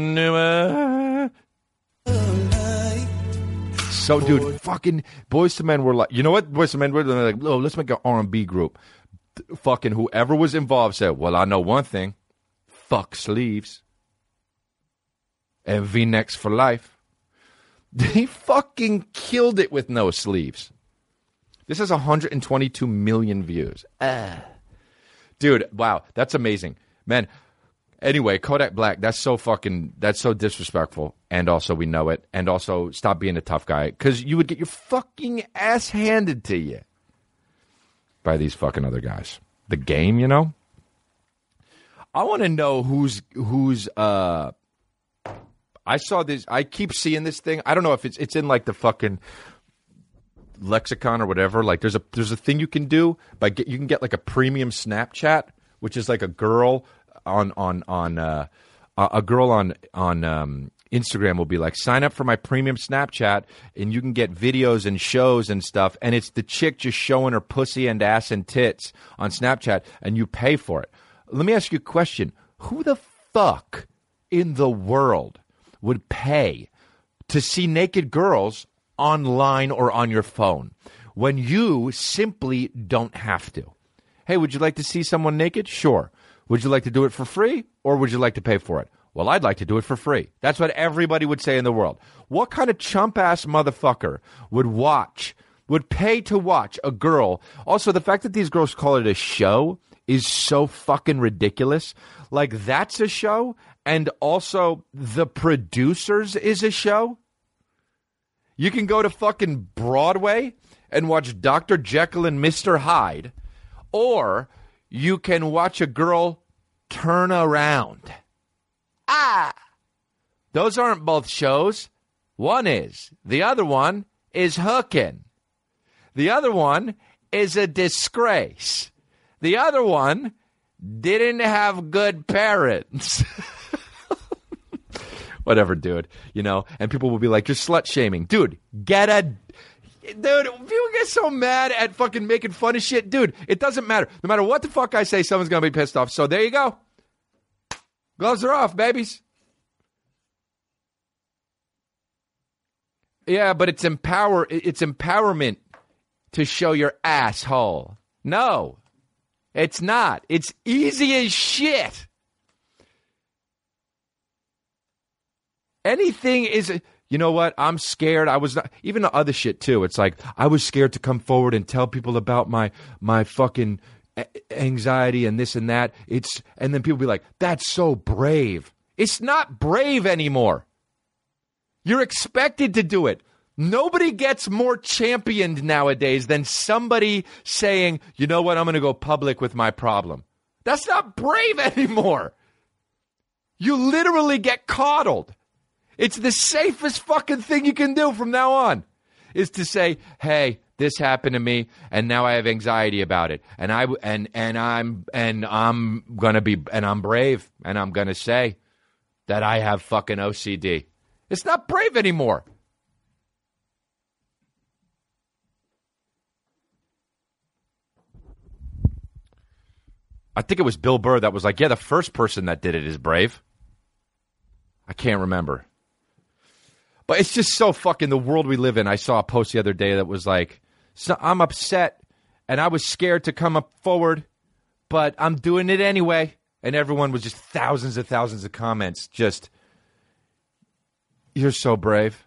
So, dude, fucking Boys to Men were like, you know what? Boys to Men were like, oh, let's make an R and B group. Fucking whoever was involved said, well, I know one thing. Fuck sleeves. And V-necks for life. They fucking killed it with no sleeves. This has one hundred twenty-two million views. Uh. Dude, wow, that's amazing. Man, anyway, Kodak Black, that's so fucking, that's so disrespectful. And also we know it. And also stop being a tough guy. Because you would get your fucking ass handed to you by these fucking other guys. The game, you know? I want to know who's, who's, uh, I saw this, I keep seeing this thing. I don't know if it's, it's in like the fucking lexicon or whatever. Like there's a, there's a thing you can do by get, you can get like a premium Snapchat which is like a girl on on on uh, a girl on on um, Instagram will be like, sign up for my premium Snapchat and you can get videos and shows and stuff. And it's the chick just showing her pussy and ass and tits on Snapchat and you pay for it. Let me ask you a question. Who the fuck in the world would pay to see naked girls online or on your phone when you simply don't have to? Hey, would you like to see someone naked? Sure. Would you like to do it for free or would you like to pay for it? Well, I'd like to do it for free. That's what everybody would say in the world. What kind of chump-ass motherfucker would watch, would pay to watch a girl? Also, the fact that these girls call it a show is so fucking ridiculous. Like, that's a show, and also the producers is a show? You can go to fucking Broadway and watch Doctor Jekyll and Mister Hyde, or you can watch a girl turn around. Ah! Those aren't both shows. One is. The other one is hooking. The other one is a disgrace. The other one didn't have good parents. Whatever, dude. You know, and people will be like, you're slut-shaming. Dude, get a... Dude, people get so mad at fucking making fun of shit. Dude, it doesn't matter. No matter what the fuck I say, someone's going to be pissed off. So there you go. Gloves are off, babies. Yeah, but it's empower. It's empowerment to show your asshole. No, it's not. It's easy as shit. Anything is... You know what? I'm scared. I was not... Even the other shit, too. It's like, I was scared to come forward and tell people about my my fucking... anxiety and this and that. It's and then people be like, that's so brave. It's not brave anymore. You're expected to do it. Nobody gets more championed nowadays than somebody saying, you know what, I'm going to go public with my problem. That's not brave anymore. You literally get coddled. It's the safest fucking thing you can do from now on, is to say, hey, this happened to me, and now I have anxiety about it, and I and and I'm and I'm gonna be and I'm brave, and I'm gonna say that I have fucking O C D. It's not brave anymore. I think it was Bill Burr that was like, yeah, the first person that did it is brave. I can't remember. But it's just so fucking the world we live in. I saw a post the other day that was like, so I'm upset, and I was scared to come up forward, but I'm doing it anyway. And everyone was just thousands and thousands of comments. Just, you're so brave.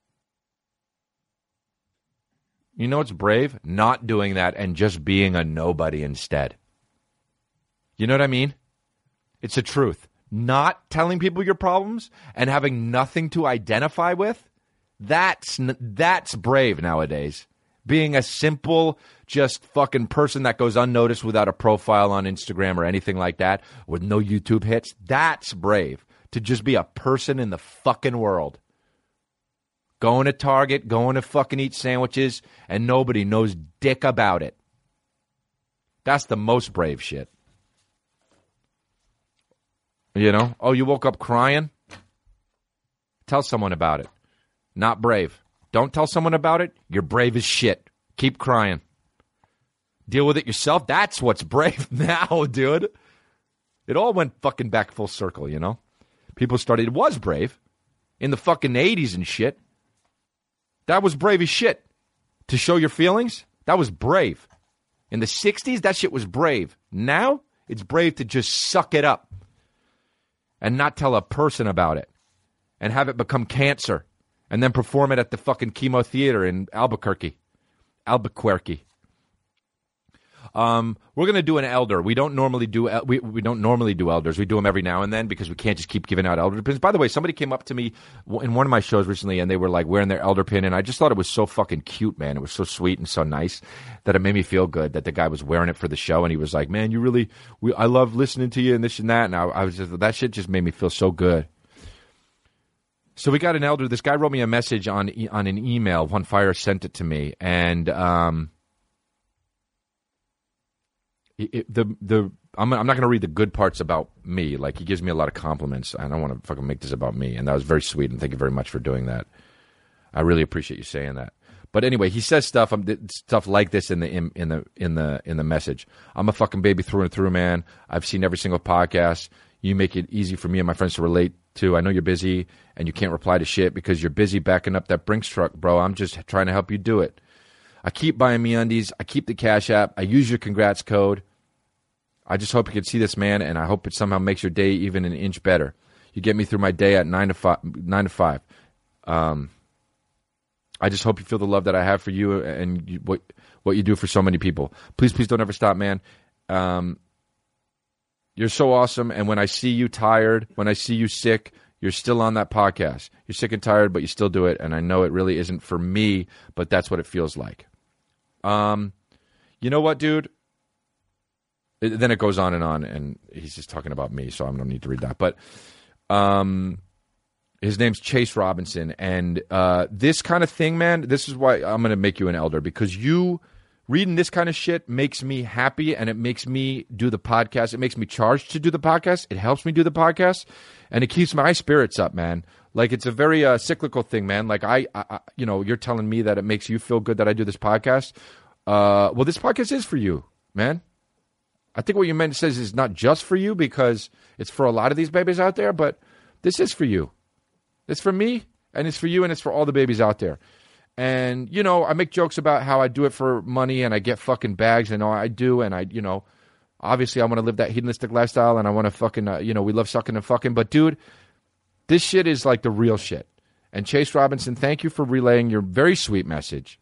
You know what's brave? Not doing that and just being a nobody instead. You know what I mean? It's the truth. Not telling people your problems and having nothing to identify with, that's that's brave nowadays. Being a simple, just fucking person that goes unnoticed without a profile on Instagram or anything like that, with no YouTube hits, that's brave. To just be a person in the fucking world. Going to Target, going to fucking eat sandwiches, and nobody knows dick about it. That's the most brave shit. You know? Oh, you woke up crying? Tell someone about it. Not brave. Don't tell someone about it. You're brave as shit. Keep crying. Deal with it yourself. That's what's brave now, dude. It all went fucking back full circle, you know? People started, it was brave. In the fucking eighties and shit. That was brave as shit. To show your feelings, that was brave. In the sixties, that shit was brave. Now, it's brave to just suck it up. And not tell a person about it. And have it become cancer. And then perform it at the fucking chemo theater in Albuquerque. Albuquerque. Um, we're going to do an elder. We don't normally do we we don't normally do elders. We do them every now and then because we can't just keep giving out elder pins. By the way, somebody came up to me in one of my shows recently and they were like wearing their elder pin, and I just thought it was so fucking cute, man. It was so sweet and so nice that it made me feel good that the guy was wearing it for the show, and he was like, "Man, you really we I love listening to you and this and that." And I, I was just that shit just made me feel so good. So we got an elder. This guy wrote me a message on on an email. One Fire sent it to me, and um. it, it, the the I'm I'm not going to read the good parts about me. Like, he gives me a lot of compliments. I don't want to fucking make this about me, and that was very sweet. And thank you very much for doing that. I really appreciate you saying that. But anyway, he says stuff um, stuff like this in the in, in the in the in the message. I'm a fucking baby through and through, man. I've seen every single podcast. You make it easy for me and my friends to relate to. I know you're busy and you can't reply to shit because you're busy backing up that Brinks truck, bro. I'm just trying to help you do it. I keep buying MeUndies. I keep the Cash App. I use your congrats code. I just hope you can see this, man, and I hope it somehow makes your day even an inch better. You get me through my day at nine to five. Nine to five. Um, I just hope you feel the love that I have for you and you, what what you do for so many people. Please, please don't ever stop, man. Um, you're so awesome, and when I see you tired, when I see you sick, you're still on that podcast. You're sick and tired, but you still do it, and I know it really isn't for me, but that's what it feels like. Um, you know what, dude? It, then it goes on and on, and he's just talking about me, so I don't need to read that. But um, his name's Chase Robinson, and uh, this kind of thing, man, this is why I'm going to make you an elder, because you reading this kind of shit makes me happy, and it makes me do the podcast. It makes me charged to do the podcast. It helps me do the podcast, and it keeps my spirits up, man. Like, it's a very uh, cyclical thing, man. Like, I, I, you know, you're telling me that it makes you feel good that I do this podcast. Uh, well, this podcast is for you, man. I think what you meant says is not just for you, because it's for a lot of these babies out there, but this is for you. It's for me, and it's for you, and it's for all the babies out there. And, you know, I make jokes about how I do it for money and I get fucking bags, and all I do, and I, you know, obviously I want to live that hedonistic lifestyle, and I want to fucking, uh, you know, we love sucking and fucking. But, dude, this shit is like the real shit. And Chase Robinson, thank you for relaying your very sweet message.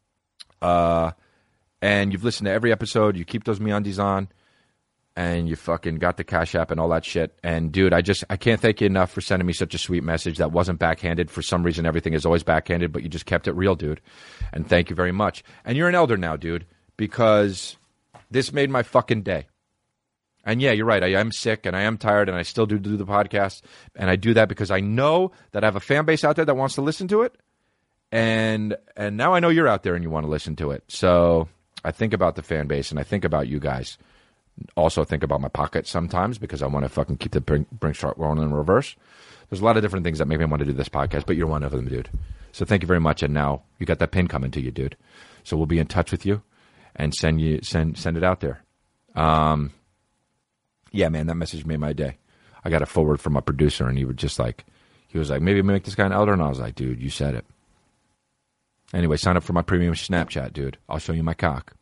Uh, and you've listened to every episode. You keep those MeUndies on. And you fucking got the Cash App and all that shit. And, dude, I just I can't thank you enough for sending me such a sweet message that wasn't backhanded. For some reason, everything is always backhanded, but you just kept it real, dude. And thank you very much. And you're an elder now, dude, because this made my fucking day. And, yeah, you're right. I am sick, and I am tired, and I still do do the podcast. And I do that because I know that I have a fan base out there that wants to listen to it. And and now I know you're out there and you want to listen to it. So I think about the fan base, and I think about you guys. Also think about my pocket sometimes because I want to fucking keep the Brinks truck rolling in reverse. There's a lot of different things that make me want to do this podcast, but you're one of them, dude. So thank you very much. And now you got that pin coming to you, dude. So we'll be in touch with you and send you send send it out there. Um, yeah, man, that message made my day. I got a forward from my producer, and he was just like, he was like, maybe make this guy an elder, and I was like, dude, you said it. Anyway, sign up for my premium Snapchat, dude. I'll show you my cock.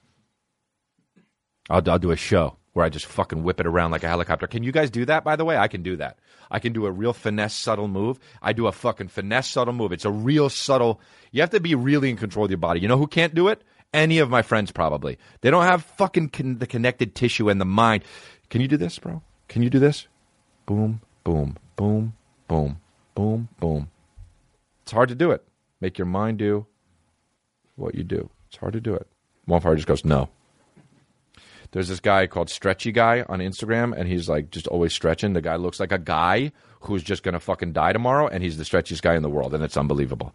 I'll, I'll do a show where I just fucking whip it around like a helicopter. Can you guys do that, by the way? I can do that. I can do a real finesse, subtle move. I do a fucking finesse, subtle move. It's a real subtle. You have to be really in control of your body. You know who can't do it? Any of my friends, probably. They don't have fucking con- the connected tissue and the mind. Can you do this, bro? Can you do this? Boom, boom, boom, boom, boom, boom. It's hard to do it. Make your mind do what you do. It's hard to do it. One part just goes, no. There's this guy called Stretchy Guy on Instagram, and he's like just always stretching. The guy looks like a guy who's just going to fucking die tomorrow, and he's the stretchiest guy in the world, and it's unbelievable.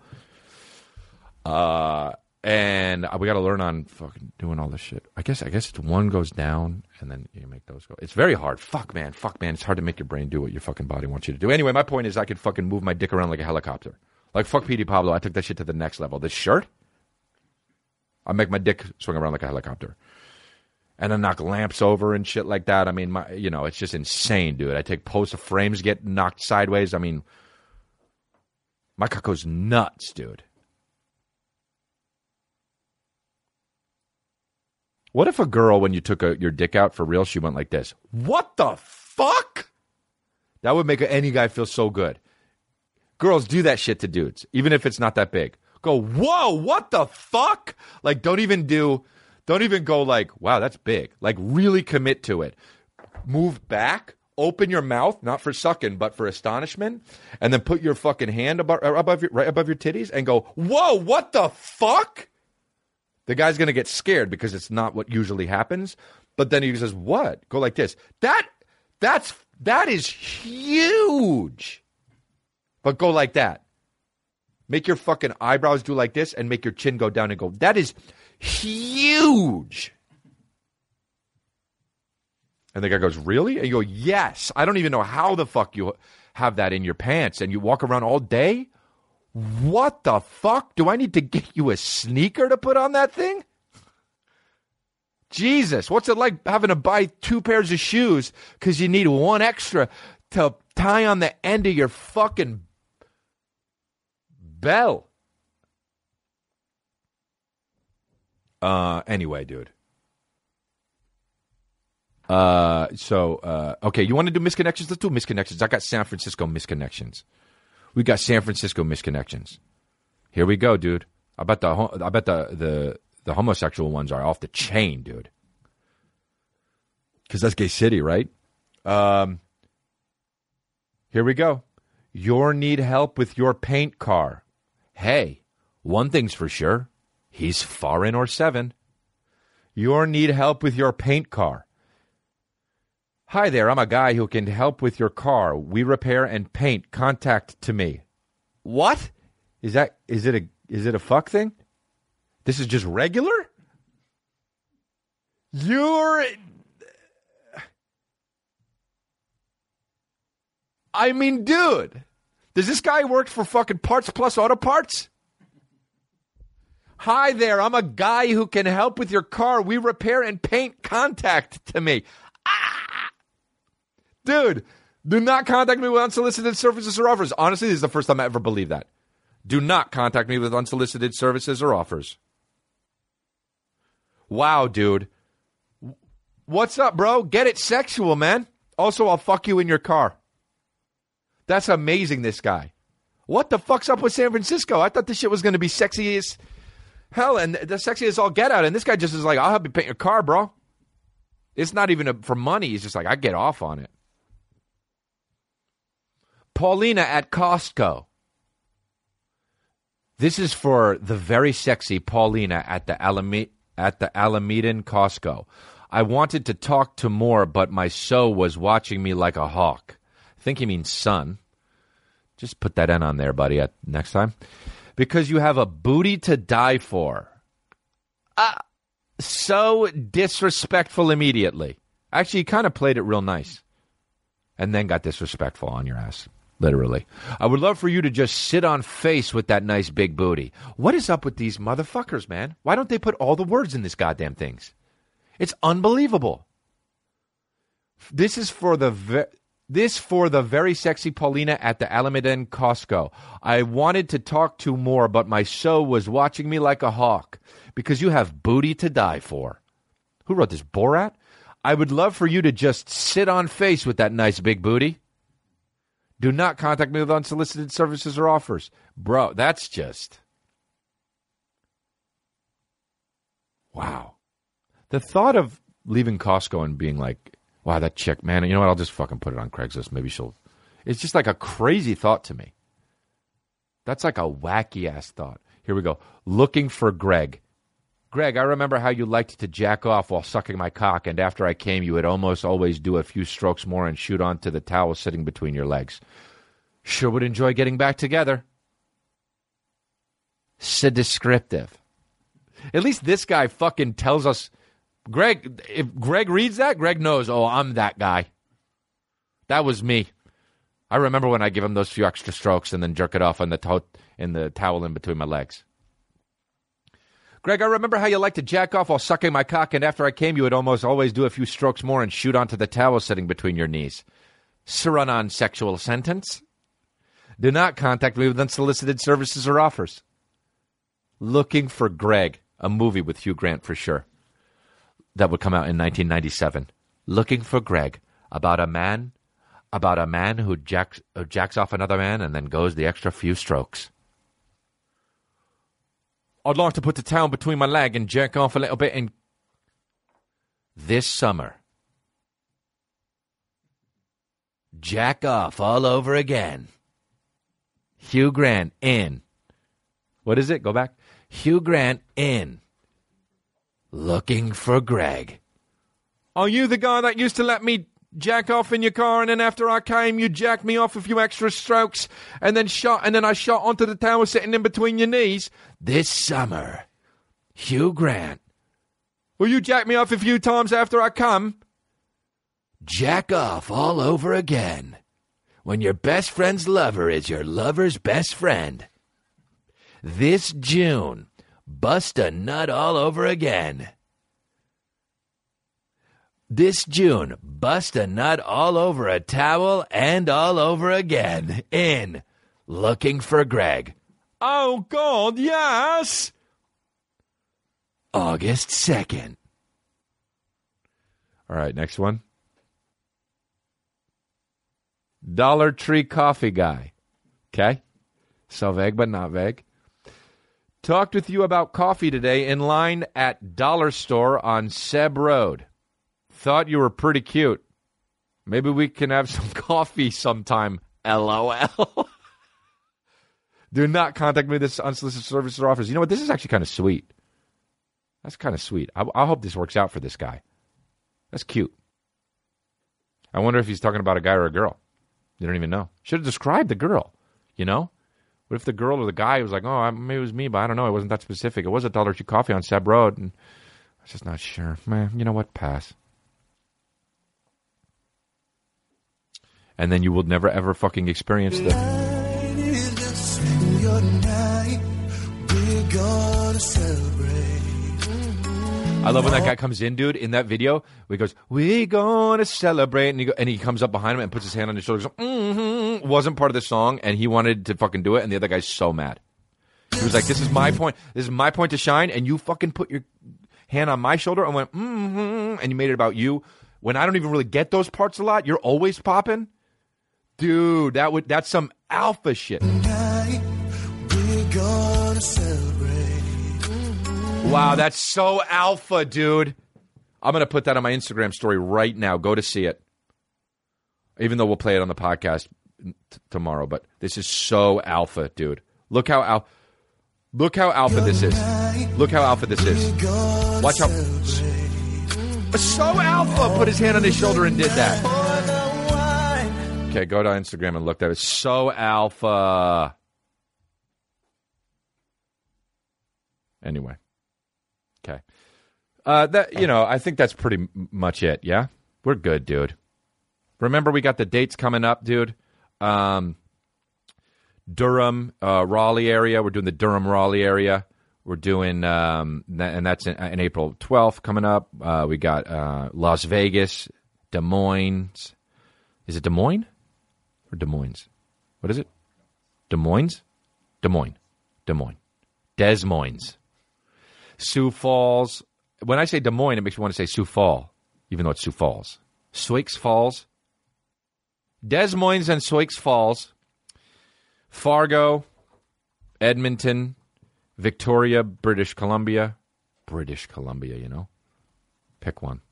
Uh, and we got to learn on fucking doing all this shit. I guess I guess it's one goes down, and then you make those go. It's very hard. Fuck, man. Fuck, man. It's hard to make your brain do what your fucking body wants you to do. Anyway, my point is I could fucking move my dick around like a helicopter. Like, fuck P D Pablo. I took that shit to the next level. This shirt, I make my dick swing around like a helicopter. And then knock lamps over and shit like that. I mean, my, you know, it's just insane, dude. I take posts of frames get knocked sideways. I mean, my cock goes nuts, dude. What if a girl, when you took a, your dick out for real, she went like this? What the fuck? That would make any guy feel so good. Girls do that shit to dudes, even if it's not that big. Go, whoa, what the fuck? Like, don't even do... Don't even go like, wow, that's big. Like, really commit to it. Move back. Open your mouth, not for sucking, but for astonishment. And then put your fucking hand above, above your, right above your titties and go, whoa, what the fuck? The guy's going to get scared because it's not what usually happens. But then he says, what? Go like this. That, that's, that is huge. But go like that. Make your fucking eyebrows do like this and make your chin go down and go, that is huge. And the guy goes, really? And you go, yes. I don't even know how the fuck you have that in your pants. And you walk around all day? What the fuck? Do I need to get you a sneaker to put on that thing? Jesus, what's it like having to buy two pairs of shoes because you need one extra to tie on the end of your fucking bell? Uh, anyway, dude. Uh, so, uh, okay, you want to do misconnections? Let's do misconnections. I got San Francisco misconnections. We got San Francisco misconnections. Here we go, dude. I bet the I bet the the, the homosexual ones are off the chain, dude. Because that's Gay City, right? Um, here we go. You need help with your paint car. Hey, one thing's for sure. He's foreign or seven. You need help with your paint car. Hi there, I'm a guy who can help with your car. We repair and paint. Contact to me. What? Is that is it a is it a fuck thing? This is just regular? You're I mean, dude. Does this guy work for fucking Parts Plus Auto Parts? Hi there, I'm a guy who can help with your car. We repair and paint. Contact to me. Dude, do not contact me with unsolicited services or offers. Honestly, this is the first time I ever believed that. Do not contact me with unsolicited services or offers. Wow, dude. What's up, bro? Get it sexual, man. Also, I'll fuck you in your car. That's amazing, this guy. What the fuck's up with San Francisco? I thought this shit was going to be sexy as hell, and the sexiest all get out, and this guy just is like, I'll help you paint your car, bro. It's not even a, for money. He's just like, I get off on it. Paulina at Costco. This is for the very sexy Paulina at the Alame- at the Alamedan Costco. I wanted to talk to more, but my so was watching me like a hawk. I think he means son. Just put that N on there, buddy, at next time. Because you have a booty to die for. Uh, so disrespectful immediately. Actually, he kind of played it real nice. And then got disrespectful on your ass. Literally. I would love for you to just sit on face with that nice big booty. What is up with these motherfuckers, man? Why don't they put all the words in this goddamn things? It's unbelievable. This is for the ve- this for the very sexy Paulina at the Alamedan Costco. I wanted to talk to more, but my so was watching me like a hawk because you have booty to die for. Who wrote this? Borat? I would love for you to just sit on face with that nice big booty. Do not contact me with unsolicited services or offers. Bro, that's just... Wow. The thought of leaving Costco and being like, wow, that chick, man, you know what, I'll just fucking put it on Craigslist. Maybe she'll... It's just like a crazy thought to me. That's like a wacky-ass thought. Here we go. Looking for Greg. Greg, I remember how you liked to jack off while sucking my cock, and after I came, you would almost always do a few strokes more and shoot onto the towel sitting between your legs. Sure would enjoy getting back together. So descriptive. At least this guy fucking tells us... Greg, if Greg reads that, Greg knows, oh, I'm that guy. That was me. I remember when I give him those few extra strokes and then jerk it off on the to- in the towel in between my legs. Greg, I remember how you liked to jack off while sucking my cock, and after I came, you would almost always do a few strokes more and shoot onto the towel sitting between your knees. Run-on sexual sentence. Do not contact me with unsolicited services or offers. Looking for Greg, a movie with Hugh Grant for sure. That would come out in nineteen ninety-seven. Looking for Greg, about a man, about a man who jacks, who jacks off another man and then goes the extra few strokes. I'd like to put the towel between my leg and jerk off a little bit in this summer. Jack off all over again. Hugh Grant in. What is it? Go back. Hugh Grant in. Looking for Greg. Are you the guy that used to let me jack off in your car and then after I came you jacked me off a few extra strokes and then shot and then I shot onto the towel sitting in between your knees? This summer. Hugh Grant. Will you jack me off a few times after I come? jack off all over again when your best friend's lover is your lover's best friend. This June, bust a nut all over again. This June, bust a nut all over a towel and all over again in Looking for Greg. Oh, God, yes! August second. All right, next one. Dollar Tree Coffee Guy. Okay? So vague, but not vague. Talked with you about coffee today in line at Dollar Store on Seb Road. Thought you were pretty cute. Maybe we can have some coffee sometime. LOL. Do not contact me with this unsolicited services or offers. You know what? This is actually kind of sweet. That's kind of sweet. I, I hope this works out for this guy. That's cute. I wonder if he's talking about a guy or a girl. You don't even know. Should have described the girl, you know? What if the girl or the guy was like, oh, maybe it was me, but I don't know. It wasn't that specific. It was a Dollar Tree Coffee on Seb Road, and I was just not sure. Man, you know what? Pass. And then you will never, ever fucking experience the... I love when that guy comes in, dude, in that video. Where he goes, we gonna celebrate. And he, go, and he comes up behind him and puts his hand on his shoulder. Goes, mm-hmm. Wasn't part of the song, and he wanted to fucking do it, and the other guy's so mad. He was like, this is my point. This is my point to shine, and you fucking put your hand on my shoulder and went, mm-hmm, and you made it about you. When I don't even really get those parts a lot, you're always popping. Dude, that would that's some alpha shit. Wow, that's so alpha, dude. I'm going to put that on my Instagram story right now. Go to see it. Even though we'll play it on the podcast t- tomorrow. But this is so alpha, dude. Look how al- Look how alpha this is. Look how alpha this is. Watch how... So alpha put his hand on his shoulder and did that. Okay, go to Instagram and look. That is so alpha. Anyway. Okay. Uh, that you know, I think that's pretty m- much it, yeah? We're good, dude. Remember, we got the dates coming up, dude. Um, Durham, uh, Raleigh area. We're doing the Durham-Raleigh area. We're doing, um, that, and that's in, in April twelfth coming up. Uh, we got uh, Las Vegas, Des Moines. Is it Des Moines or Des Moines? What is it? Des Moines? Des Moines. Des Moines. Des Moines. Sioux Falls. When I say Des Moines, it makes me want to say Sioux Falls, even though it's Sioux Falls. Sioux Falls. Des Moines and Sioux Falls. Fargo. Edmonton. Victoria, British Columbia. British Columbia, you know. Pick one.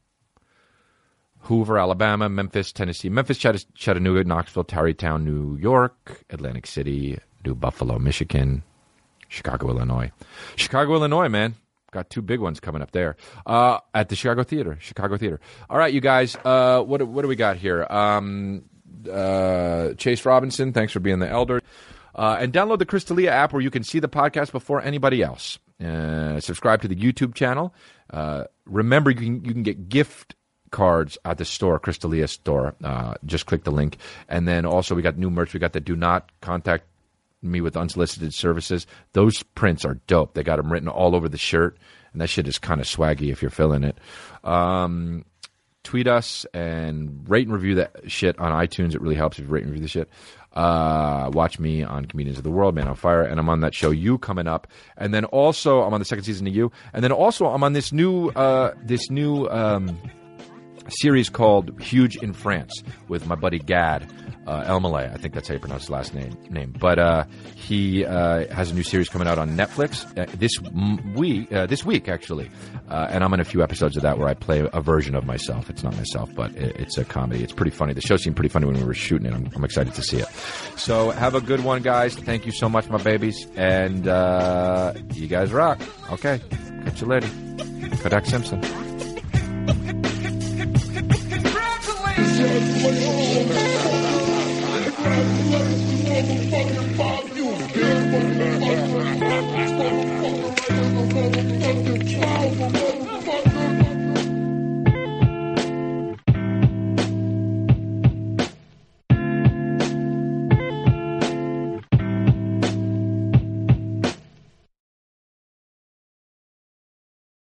Hoover, Alabama. Memphis, Tennessee. Memphis, Chatt- Chattanooga, Knoxville, Tarrytown, New York. Atlantic City, New Buffalo, Michigan. Chicago, Illinois. Chicago, Illinois, man. Got two big ones coming up there. Uh, at the Chicago Theater. Chicago Theater. All right, you guys. Uh, what, what do we got here? Um, uh, Chase Robinson, thanks for being the elder. Uh, and download the Chris D'Elia app where you can see the podcast before anybody else. Uh, subscribe to the YouTube channel. Uh, remember, you can you can get gift cards at the store, Chris D'Elia store. Uh, just click the link. And then also we got new merch. We got the Do Not Contact Me with Unsolicited Services. Those prints are dope. They got them written all over the shirt. And that shit is kind of swaggy if you're feeling it. Um, tweet us and rate and review that shit on iTunes. It really helps if you rate and review the shit. Uh, watch me on Comedians of the World, Man on Fire, and I'm on that show You coming up. And then also I'm on the second season of You. And then also I'm on this new uh, this new um, series called Huge in France with my buddy Gad uh, Elmaleh. I think that's how you pronounce his last name. name. But uh, he uh, has a new series coming out on Netflix uh, this m- week. Uh, this week, actually. Uh, and I'm in a few episodes of that where I play a version of myself. It's not myself, but it, it's a comedy. It's pretty funny. The show seemed pretty funny when we were shooting it. I'm, I'm excited to see it. So have a good one, guys. Thank you so much, my babies. And uh, you guys rock. Okay. Catch you later. Kodak Simpson. Congratulations!